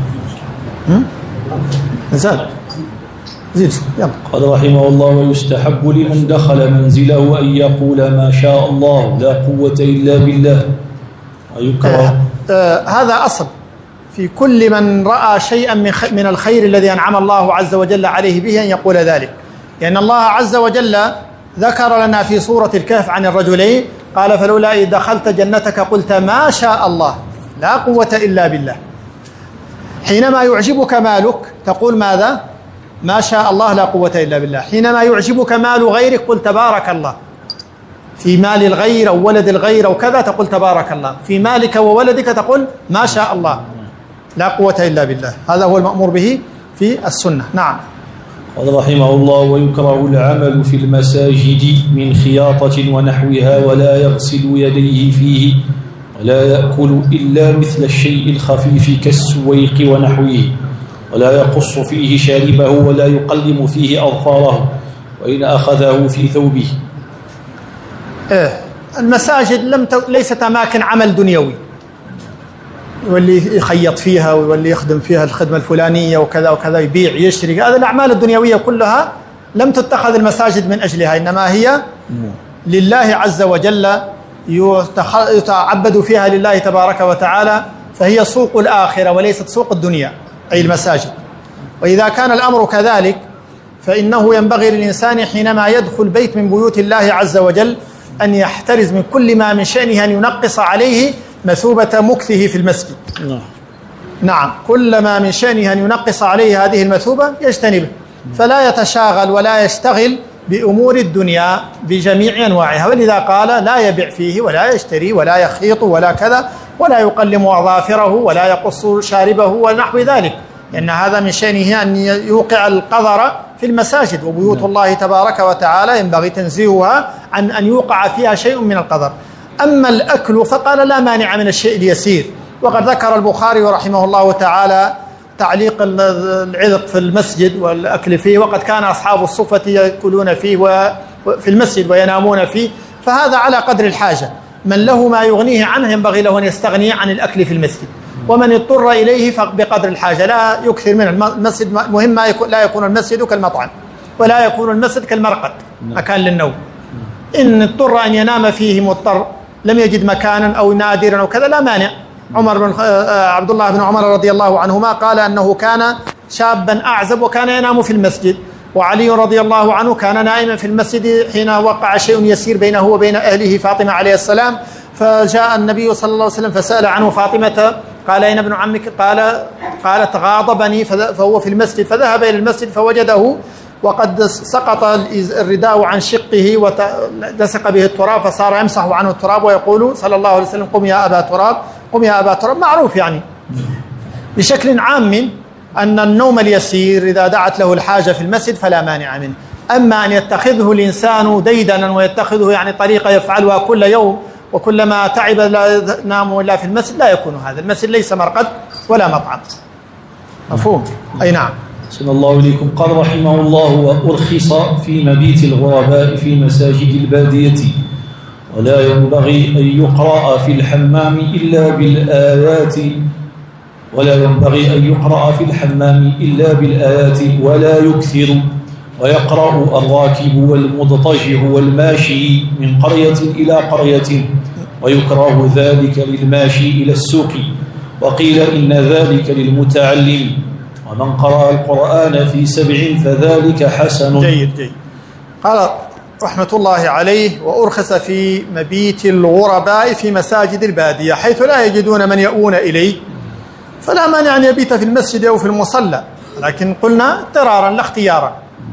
S1: نزال زيد يلا.
S2: قال رحمه الله: ويستحب لمن دخل منزله أن يقول ما شاء الله لا قوة إلا بالله. ويكره
S1: هذا أصل في كل من رأى شيئا من الخير الذي أنعم الله عز وجل عليه به أن يقول ذلك، لأن الله عز وجل ذكر لنا في سورة الكهف عن الرجلين قال: فلولا إذ دخلت جنتك قلت ما شاء الله لا قوة إلا بالله. حينما يعجبك مالك تقول ماذا؟ ما شاء الله لا قوة إلا بالله. حينما يعجبك مال غيرك قل تبارك الله. في مال الغير أو ولد الغير أو كذا تقول تبارك الله. في مالك وولدك تقول ما شاء الله لا قوة إلا بالله. هذا هو المأمور به في السنة. نعم.
S2: قال رحمه الله: ويكره العمل في المساجد من خياطة ونحوها، ولا يغسل يديه فيه، ولا يأكل إلا مثل الشيء الخفيف كالسويق ونحوه، ولا يقص فيه شاربه، ولا يقلم فيه أظفاره وإن أخذه في ثوبه.
S1: المساجد ليست أماكن عمل دنيوي واللي يخيط فيها واللي يخدم فيها الخدمة الفلانية وكذا وكذا، يبيع يشتري. هذه الأعمال الدنيوية كلها لم تتخذ المساجد من أجلها، إنما هي لله عز وجل يتعبد فيها لله تبارك وتعالى، فهي سوق الآخرة وليست سوق الدنيا أي المساجد. وإذا كان الأمر كذلك فإنه ينبغي للإنسان حينما يدخل بيت من بيوت الله عز وجل أن يحترز من كل ما من شأنه أن ينقص عليه مثوبة مكثه في المسجد. نعم، كل ما من شأنه أن ينقص عليه هذه المثوبة يجتنبه، فلا يتشاغل ولا يشتغل بأمور الدنيا بجميع أنواعها. ولذا قال: لا يبيع فيه ولا يشتري ولا يخيط ولا كذا، ولا يقلم أظافره ولا يقص شاربه ونحو ذلك، لأن هذا من شأنه أن يوقع القذر في المساجد، وبيوت الله تبارك وتعالى ينبغي تنزيهها عن أن يوقع فيها شيء من القذر. أما الأكل فقال: لا مانع من الشيء اليسير. وقد ذكر البخاري رحمه الله تعالى تعليق العذق في المسجد والأكل فيه، وقد كان أصحاب الصفة يأكلون فيه في المسجد وينامون فيه، فهذا على قدر الحاجة. من له ما يغنيه عنه ينبغي له أن يستغني عن الأكل في المسجد، ومن اضطر إليه بقدر الحاجة، لا يكثر منه. المسجد مهم لا يكون المسجد كالمطعم، ولا يكون المسجد كالمرقد مكان للنوم. إن اضطر أن ينام فيه مضطر لم يجد مكانا أو نادرا أو كذا لا مانع. عبد الله بن عمر رضي الله عنهما قال أنه كان شابا أعزب وكان ينام في المسجد، وعلي رضي الله عنه كان نائما في المسجد حين وقع شيء يسير بينه وبين أهله فاطمة عليه السلام، فجاء النبي صلى الله عليه وسلم فسأل عنه فاطمة قال: أين ابن عمك؟ قالت: غاضبني فهو في المسجد. فذهب إلى المسجد فوجده وقد سقط الرداء عن شقه ولصق به التراب، فصار يمسح عنه التراب ويقول صلى الله عليه وسلم: قم يا أبا تراب، قم يا أبا تراب. معروف يعني بشكل عام أن النوم اليسير إذا دعت له الحاجة في المسجد فلا مانع منه. أما أن يتخذه الإنسان ديدنا ويتخذه يعني طريقة يفعلها كل يوم وكلما تعب لا نام إلا في المسجد، لا يكون هذا. المسجد ليس مرقد ولا مطعم. مفهوم؟ أي نعم.
S2: صلى الله عليكم. قال رحمه الله: وأرخص في مبيت الغرباء في مساجد البادية، ولا ينبغي أن يقرأ في الحمام إلا بالآيات، ولا يكثر، ويقرأ الراكب والمضطجع والماشي من قرية إلى قرية، ويكره ذلك للماشي إلى السوق، وقيل إن ذلك للمتعلم، ومن قرأ القرآن في 7 فذلك حسن.
S1: جيد. قال رحمة الله عليه: وأرخص في مبيت الغرباء في مساجد البادية حيث لا يجدون من يؤون إليه، فلا مانع أن يبيت في المسجد أو في المصلى، لكن قلنا اضطرارا لا اختيارا.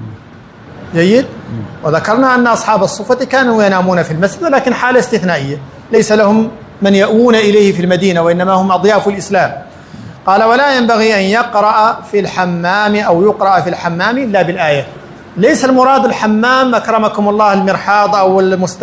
S1: جيد. وذكرنا أن أصحاب الصفة كانوا ينامون في المسجد، ولكن حالة استثنائية، ليس لهم من يؤون إليه في المدينة، وإنما هم أضياف الإسلام. قال: ولا ينبغي أن يقرأ في الحمام أو يقرأ في الحمام إلا بالآية. ليس المراد الحمام أكرمكم الله المرحاض أو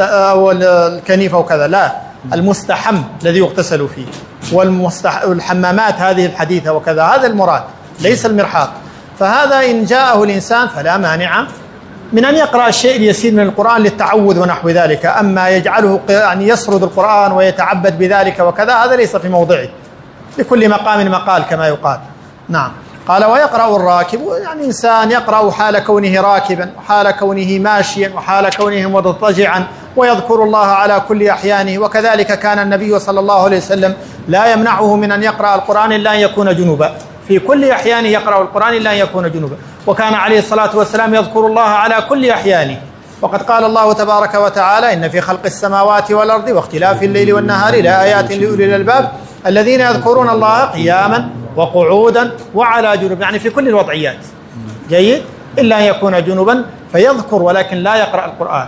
S1: الكنيف أو كذا، لا، المستحم الذي يغتسل فيه، والحمامات هذه الحديثة وكذا، هذا المراد، ليس المرحاض. فهذا إن جاءه الإنسان فلا مانع من أن يقرأ الشيء اليسير من القرآن للتعوذ ونحو ذلك. أما يجعله يعني يسرد القرآن ويتعبد بذلك وكذا، هذا ليس في موضعه، لكل مقام مقال كما يقال. نعم. قال: ويقرأ الراكب، يعني إنسان يقرأ حال كونه راكبا، وحال كونه ماشيا، وحال كونه مضطجعا، ويذكر الله على كل أحيانه. وكذلك كان النبي صلى الله عليه وسلم لا يمنعه من أن يقرأ القرآن إلا أن يكون جنوبا، في كل أحيانه يقرأ القرآن إلا أن يكون جنوبا. وكان عليه الصلاة والسلام يذكر الله على كل أحيانه، وقد قال الله تبارك وتعالى: إن في خلق السماوات والأرض واختلاف الليل والنهار لآيات لأولي الألباب الذين يذكرون الله قياما وقعودا وعلى جنوب، يعني في كل الوضعيات. جيد. إلا أن يكون جنوبا فيذكر ولكن لا يقرأ القرآن.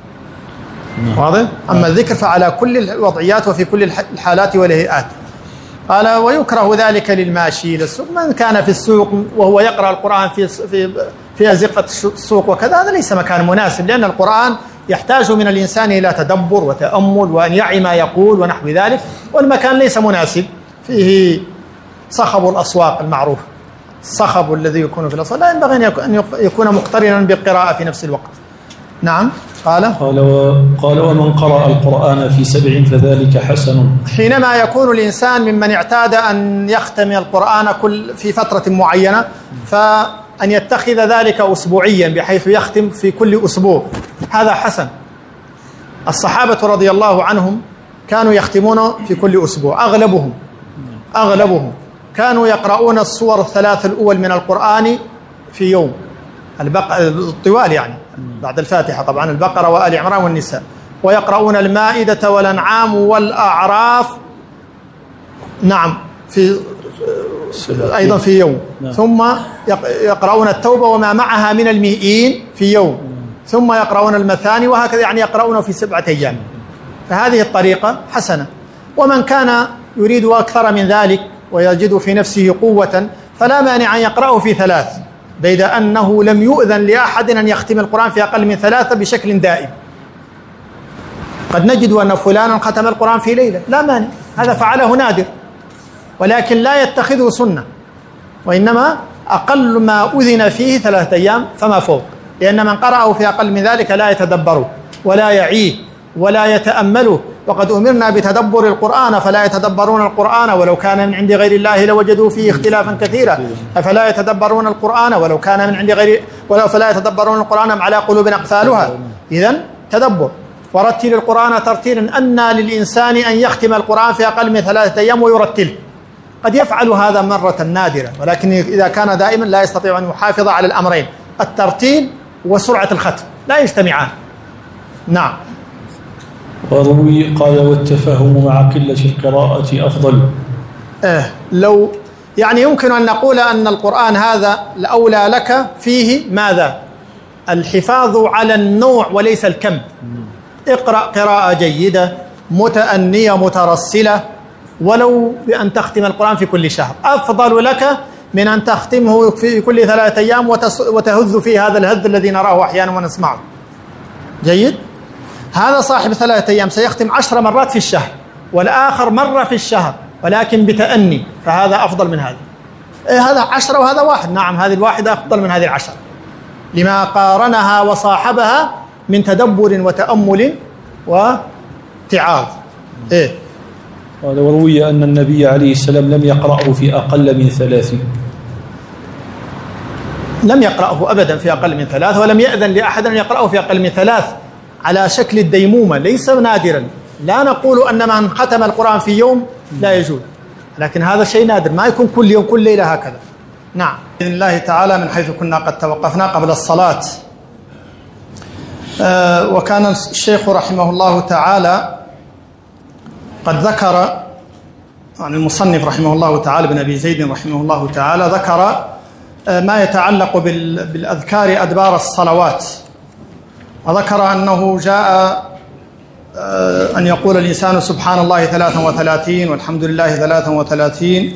S1: واضح؟ أما الذكر فعلى كل الوضعيات وفي كل الحالات والهيئات. قال: ويكره ذلك للماشي للسوق، من كان في السوق وهو يقرأ القرآن في أزقة السوق وكذا، هذا ليس مكان مناسب، لأن القرآن يحتاج من الإنسان إلى تدبر وتأمل وأن يعي ما يقول ونحو ذلك، والمكان ليس مناسب، فيه صخب الأسواق المعروف، الصخب الذي يكون في الأسواق لا ينبغي أن يكون مقترنا بالقراءة في نفس الوقت. نعم. قال:
S2: ومن قرأ القرآن في 7 فذلك حسن.
S1: حينما يكون الإنسان ممن اعتاد أن يختم القرآن في فترة معينة، فأن يتخذ ذلك أسبوعيا بحيث يختم في كل أسبوع، هذا حسن. الصحابة رضي الله عنهم كانوا يختمون في كل أسبوع، أغلبهم كانوا يقرؤون السور ال3 الأول من القرآن في يوم، الطوال يعني بعد الفاتحة طبعا، البقرة وآل عمران والنساء، ويقرؤون المائدة والأنعام والأعراف، نعم، أيضا في يوم، ثم يقرؤون التوبة وما معها من المئين في يوم، ثم يقرؤون المثاني، وهكذا، يعني يقرؤون في 7 أيام. فهذه الطريقة حسنة. ومن كان يريد أكثر من ذلك ويجد في نفسه قوة فلا مانع أن يقرأه في 3، بيد أنه لم يؤذن لأحد أن يختم القرآن في أقل من 3 بشكل دائم. قد نجد أن فلانا ختم القرآن في ليلة، لا مانع، هذا فعله نادر، ولكن لا يتخذه سنة، وإنما أقل ما أذن فيه 3 أيام فما فوق، لأن من قرأه في أقل من ذلك لا يتدبره ولا يعيه ولا يتأمله. وقد أمرنا بتدبر القرآن فلا يتدبرون القرآن ولو كان من عند غير الله لوجدوا فيه اختلافا كثيرا، أفلا يتدبرون القرآن ولو كان من عند غير فلا يتدبرون القرآن على قلوب أقفالها. إذن تدبر. ورتل القرآن ترتيلا، أن للإنسان أن يختم القرآن في أقل من 3 أيام ويرتل. قد يفعل هذا مرة نادرة، ولكن إذا كان دائما لا يستطيع أن يحافظ على الأمرين، الترتيل وسرعة الختم، لا يجتمعان. نعم.
S2: وروي قال: والتفهم مع قلة القراءة أفضل.
S1: لو يعني يمكن أن نقول أن القرآن هذا الأولى لك فيه ماذا؟ الحفاظ على النوع وليس الكم. اقرأ قراءة جيدة متأنية مترسلة، ولو بأن تختم القرآن في كل شهر، أفضل لك من أن تختمه في كل 3 أيام وتهذ فيه هذا الهذ الذي نراه أحيانا ونسمعه. جيد. هذا صاحب 3 أيام سيختم 10 مرات في الشهر، والآخر مرة في الشهر، ولكن بتأني، فهذا أفضل من هذا. هذا 10 وهذا 1، نعم، هذه الواحدة أفضل من هذه 10 لما قارنها وصاحبها من تدبر وتأمل واتعاظ.
S2: وروي أن النبي عليه السلام لم يقرأه في أقل من 3،
S1: لم يقرأه أبدا في أقل من 3، ولم يأذن لأحد أن يقرأه في أقل من 3 على شكل الديمومة، ليس نادرا. لا نقول أن من ختم القرآن في يوم لا يجوز، لكن هذا شيء نادر، ما يكون كل يوم كل ليلة هكذا. نعم، بإذن الله تعالى من حيث كنا قد توقفنا قبل الصلاة. وكان الشيخ رحمه الله تعالى قد ذكر عن المصنف رحمه الله تعالى بن أبي زيد رحمه الله تعالى ذكر ما يتعلق بالأذكار أدبار الصلوات، وذكر أنه جاء أن يقول الإنسان سبحان الله 33 والحمد لله 33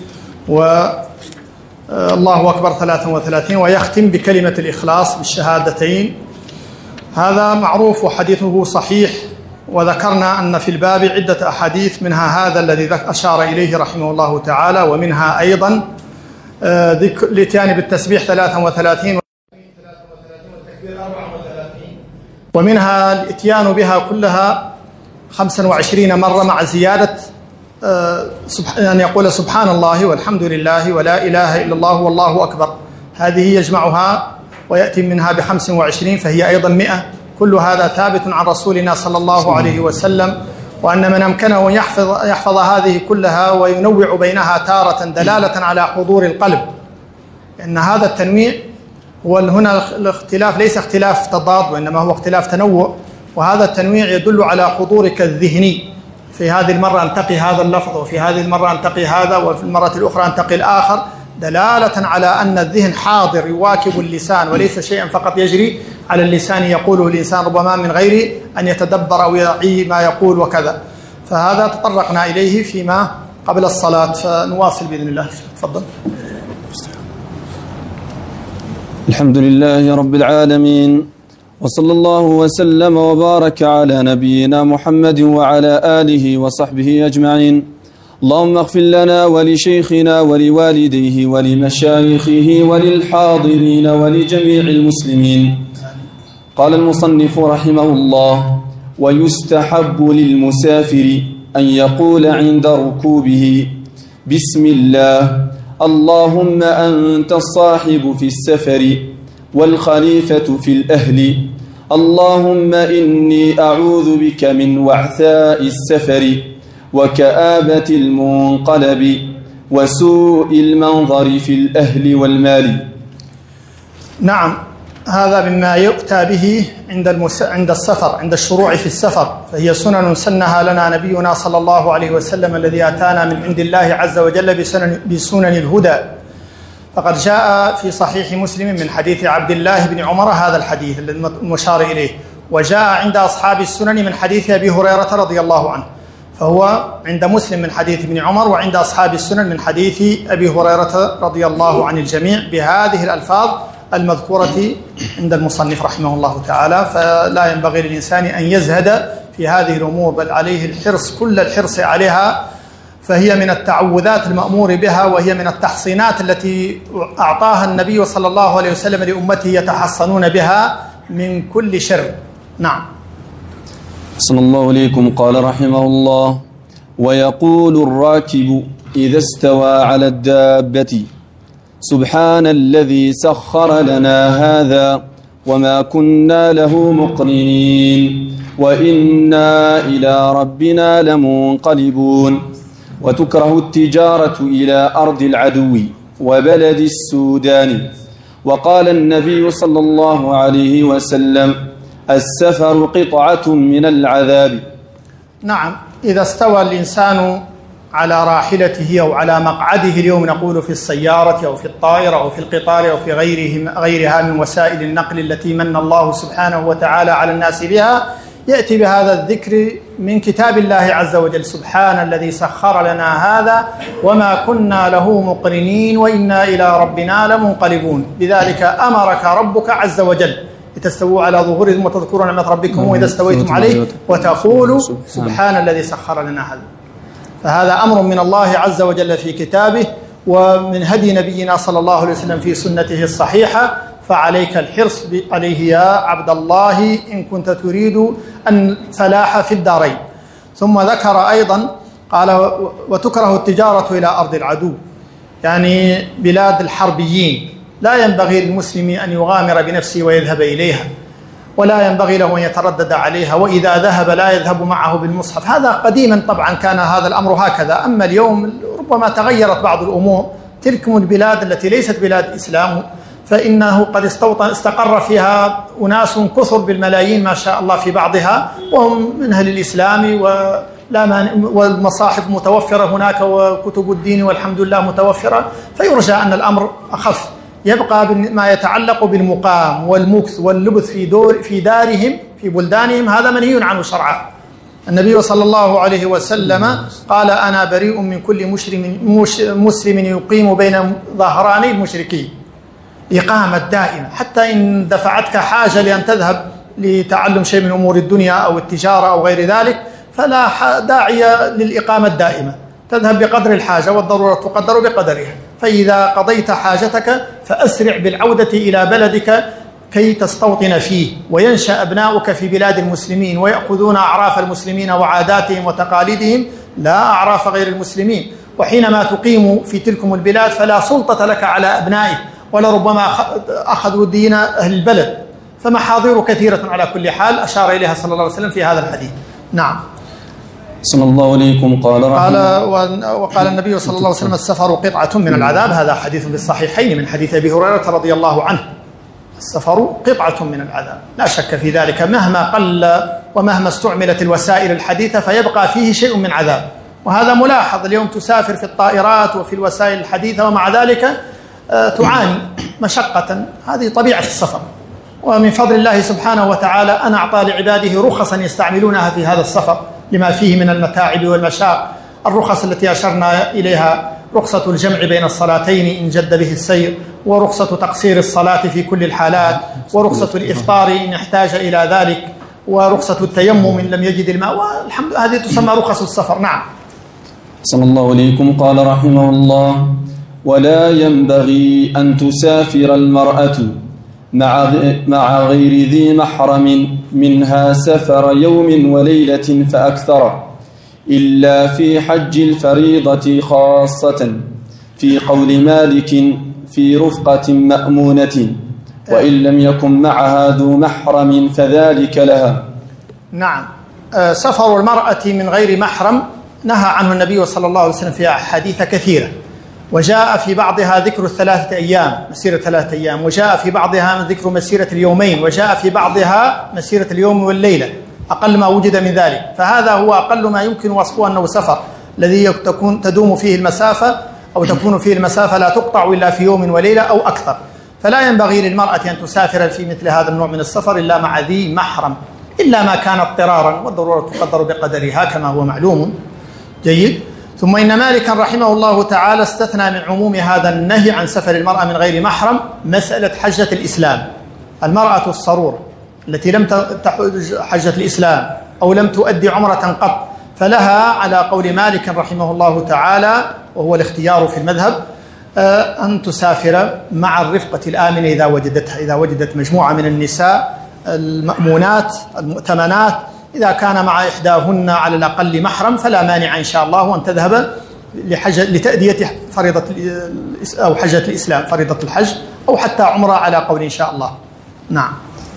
S1: والله أكبر 33 ويختم بكلمة الإخلاص بالشهادتين. هذا معروف وحديثه صحيح، وذكرنا أن في الباب عدة أحاديث، منها هذا الذي أشار إليه رحمه الله تعالى، ومنها أيضا الاتيان بالتسبيح 33 والتكبير 34، ومنها الاتيان بها كلها 25 مرة مع زيادة أن يقول سبحان الله والحمد لله ولا إله إلا الله والله أكبر، هذه يجمعها ويأتي منها ب25 فهي أيضا 100. كل هذا ثابت عن رسولنا صلى الله عليه وسلم، وأن من أمكنه أن يحفظ هذه كلها وينوع بينها تارة دلالة على حضور القلب، لأن هذا التنويع هنا الاختلاف ليس اختلاف تضاد وإنما هو اختلاف تنوع، وهذا التنويع يدل على حضورك الذهني، في هذه المرة أنتقي هذا اللفظ وفي هذه المرة أنتقي هذا وفي المرة الأخرى أنتقي الآخر، دلالة على أن الذهن حاضر يواكب اللسان وليس شيئا فقط يجري على اللسان يقوله الإنسان ربما من غير أن يتدبر أو يعي ما يقول وكذا. فهذا تطرقنا إليه فيما قبل الصلاة، فنواصل بإذن الله. تفضل.
S3: الحمد لله رب العالمين، وصلى الله وسلم وبارك على نبينا محمد وعلى آله وصحبه أجمعين. اللهم اغفر لنا ولشيخنا ولوالديه ولمشايخه وللحاضرين ولجميع المسلمين. قال المصنف رحمه الله: ويستحب للمسافر أن يقول عند ركوبه: بسم الله، اللهم أنت الصاحب في السفر والخليفة في الأهل، اللهم إني أعوذ بك من وعثاء السفر وكآبة المنقلب وسوء المنظر في الأهل والمال.
S1: نعم، هذا مما يؤتى به عند السفر، عند الشروع في السفر، فهي سنن سنها لنا نبينا صلى الله عليه وسلم الذي أتانا من عند الله عز وجل بسنن الهدى. فقد جاء في صحيح مسلم من حديث عبد الله بن عمر هذا الحديث المشار إليه، وجاء عند أصحاب السنن من حديث أبي هريرة رضي الله عنه، فهو عند مسلم من حديث ابن عمر، وعند أصحاب السنن من حديث أبي هريرة رضي الله عن الجميع بهذه الألفاظ المذكورة عند المصنف رحمه الله تعالى. فلا ينبغي للإنسان أن يزهد في هذه الأمور، بل عليه الحرص كل الحرص عليها، فهي من التعوذات المأمور بها، وهي من التحصينات التي أعطاها النبي صلى الله عليه وسلم لأمته يتحصنون بها من كل شر. نعم.
S3: صلى الله عليكم. قال رحمه الله: ويقول الراكب إذا استوى على الدابة: سبحان الذي سخر لنا هذا وما كنا له مقرنين وإنا إلى ربنا لمنقلبون. وتكره التجارة إلى أرض العدو وبلد السودان. وقال النبي صلى الله عليه وسلم: السفر قطعة من العذاب.
S1: نعم، إذا استوى الإنسان على راحلته أو على مقعده، اليوم نقول في السيارة أو في الطائرة أو في القطار أو في غيرها من وسائل النقل التي من الله سبحانه وتعالى على الناس بها، يأتي بهذا الذكر من كتاب الله عز وجل: سبحان الذي سخر لنا هذا وما كنا له مقرنين وإنا إلى ربنا لمنقلبون. بذلك أمرك ربك عز وجل لتستووا على ظهورهم وتذكروا نعمة ربكم إذا استويتم عليه وتقولوا سبحان الذي سخر لنا هذا. فهذا أمر من الله عز وجل في كتابه، ومن هدي نبينا صلى الله عليه وسلم في سنته الصحيحة، فعليك الحرص عليه يا عبد الله إن كنت تريد الفلاح في الدارين. ثم ذكر أيضا قال: وتكره التجارة إلى أرض العدو، يعني بلاد الحربيين. لا ينبغي للمسلم أن يغامر بنفسه ويذهب إليها، ولا ينبغي له أن يتردد عليها، وإذا ذهب لا يذهب معه بالمصحف. هذا قديما طبعا كان هذا الأمر هكذا، أما اليوم ربما تغيرت بعض الأمور، تلكم البلاد التي ليست بلاد إسلام فإنه قد استقر فيها أناس كثر بالملايين ما شاء الله في بعضها، وهم من أهل الإسلام والمصاحف متوفرة هناك وكتب الدين والحمد لله متوفرة، فيرجى أن الأمر أخف. يبقى ما يتعلق بالمقام والمكث واللبث في دارهم في بلدانهم، هذا منهي عنه شرعا. النبي صلى الله عليه وسلم قال: أنا بريء من كل مسلم يقيم بين ظهراني المشركين. إقامة دائمة، حتى إن دفعتك حاجة لأن تذهب لتعلم شيء من أمور الدنيا أو التجارة أو غير ذلك، فلا داعي للإقامة الدائمة، تذهب بقدر الحاجة والضرورة تقدر بقدرها. فإذا قضيت حاجتك فأسرع بالعودة إلى بلدك كي تستوطن فيه، وينشأ أبناؤك في بلاد المسلمين ويأخذون أعراف المسلمين وعاداتهم وتقاليدهم لا أعراف غير المسلمين. وحينما تقيم في تلكم البلاد فلا سلطة لك على أبنائك، ولربما أخذوا دين أهل البلد، فمحاضر كثيرة على كل حال أشار إليها صلى الله عليه وسلم في هذا الحديث. نعم.
S3: صلى الله عليكم
S1: وقال النبي صلى الله عليه وسلم: السفر قطعة من العذاب. هذا حديث في الصحيحين من حديث أبي هريرة رضي الله عنه. السفر قطعة من العذاب، لا شك في ذلك، مهما قل ومهما استعملت الوسائل الحديثة فيبقى فيه شيء من عذاب، وهذا ملاحظ. اليوم تسافر في الطائرات وفي الوسائل الحديثة ومع ذلك تعاني مشقة، هذه طبيعة السفر. ومن فضل الله سبحانه وتعالى أن أعطى لعباده رخصا يستعملونها في هذا السفر لما فيه من المتاعب والمشاق. الرخص التي أشرنا إليها: رخصة الجمع بين الصلاتين إن جد به السير، ورخصة تقصير الصلاة في كل الحالات، ورخصة الإفطار إن احتاج إلى ذلك، ورخصة التيمم إن لم يجد الماء، والحمد هذه تسمى رخص السفر. نعم.
S3: صلى الله عليكم. قال رحمه الله: ولا ينبغي أن تسافر المرأة مع غير ذي محرم منها سفر يوم وليلة فأكثر، إلا في حج الفريضة خاصة، في قول مالك: في رفقة مأمونة، وإن لم يكن معها ذو محرم فذلك لها.
S1: نعم. سفر المرأة من غير محرم نهى عنه النبي صلى الله عليه وسلم في أحاديث كثيرة، وجاء في بعضها ذكر 3 أيام، مسيرة 3 أيام، وجاء في بعضها ذكر مسيرة اليومين، وجاء في بعضها مسيرة اليوم والليلة أقل ما وجد من ذلك. فهذا هو أقل ما يمكن وصفه أنه سفر، الذي تدوم فيه المسافة أو تكون فيه المسافة لا تقطع إلا في يوم وليلة أو أكثر. فلا ينبغي للمرأة أن تسافر في مثل هذا النوع من السفر إلا مع ذي محرم، إلا ما كان اضطرارا، والضرورة تقدر بقدرها كما هو معلوم. جيد. ثم إن مالكا رحمه الله تعالى استثنى من عموم هذا النهي عن سفر المرأة من غير محرم مسألة حجة الإسلام. المرأة الصرورة التي لم تحج حجة الإسلام أو لم تؤدي عمرة قط، فلها على قول مالك رحمه الله تعالى، وهو الاختيار في المذهب، أن تسافر مع الرفقة الآمنة إذا وجدتها، إذا وجدت مجموعة من النساء المأمونات المؤتمنات، إذا كان مع إحداهن على الأقل محرم فلا مانع إن شاء الله أن تذهب لتأدية فريضة أو حجة الإسلام، فريضة الحج، أو حتى عمرة على قول إن شاء الله. نعم.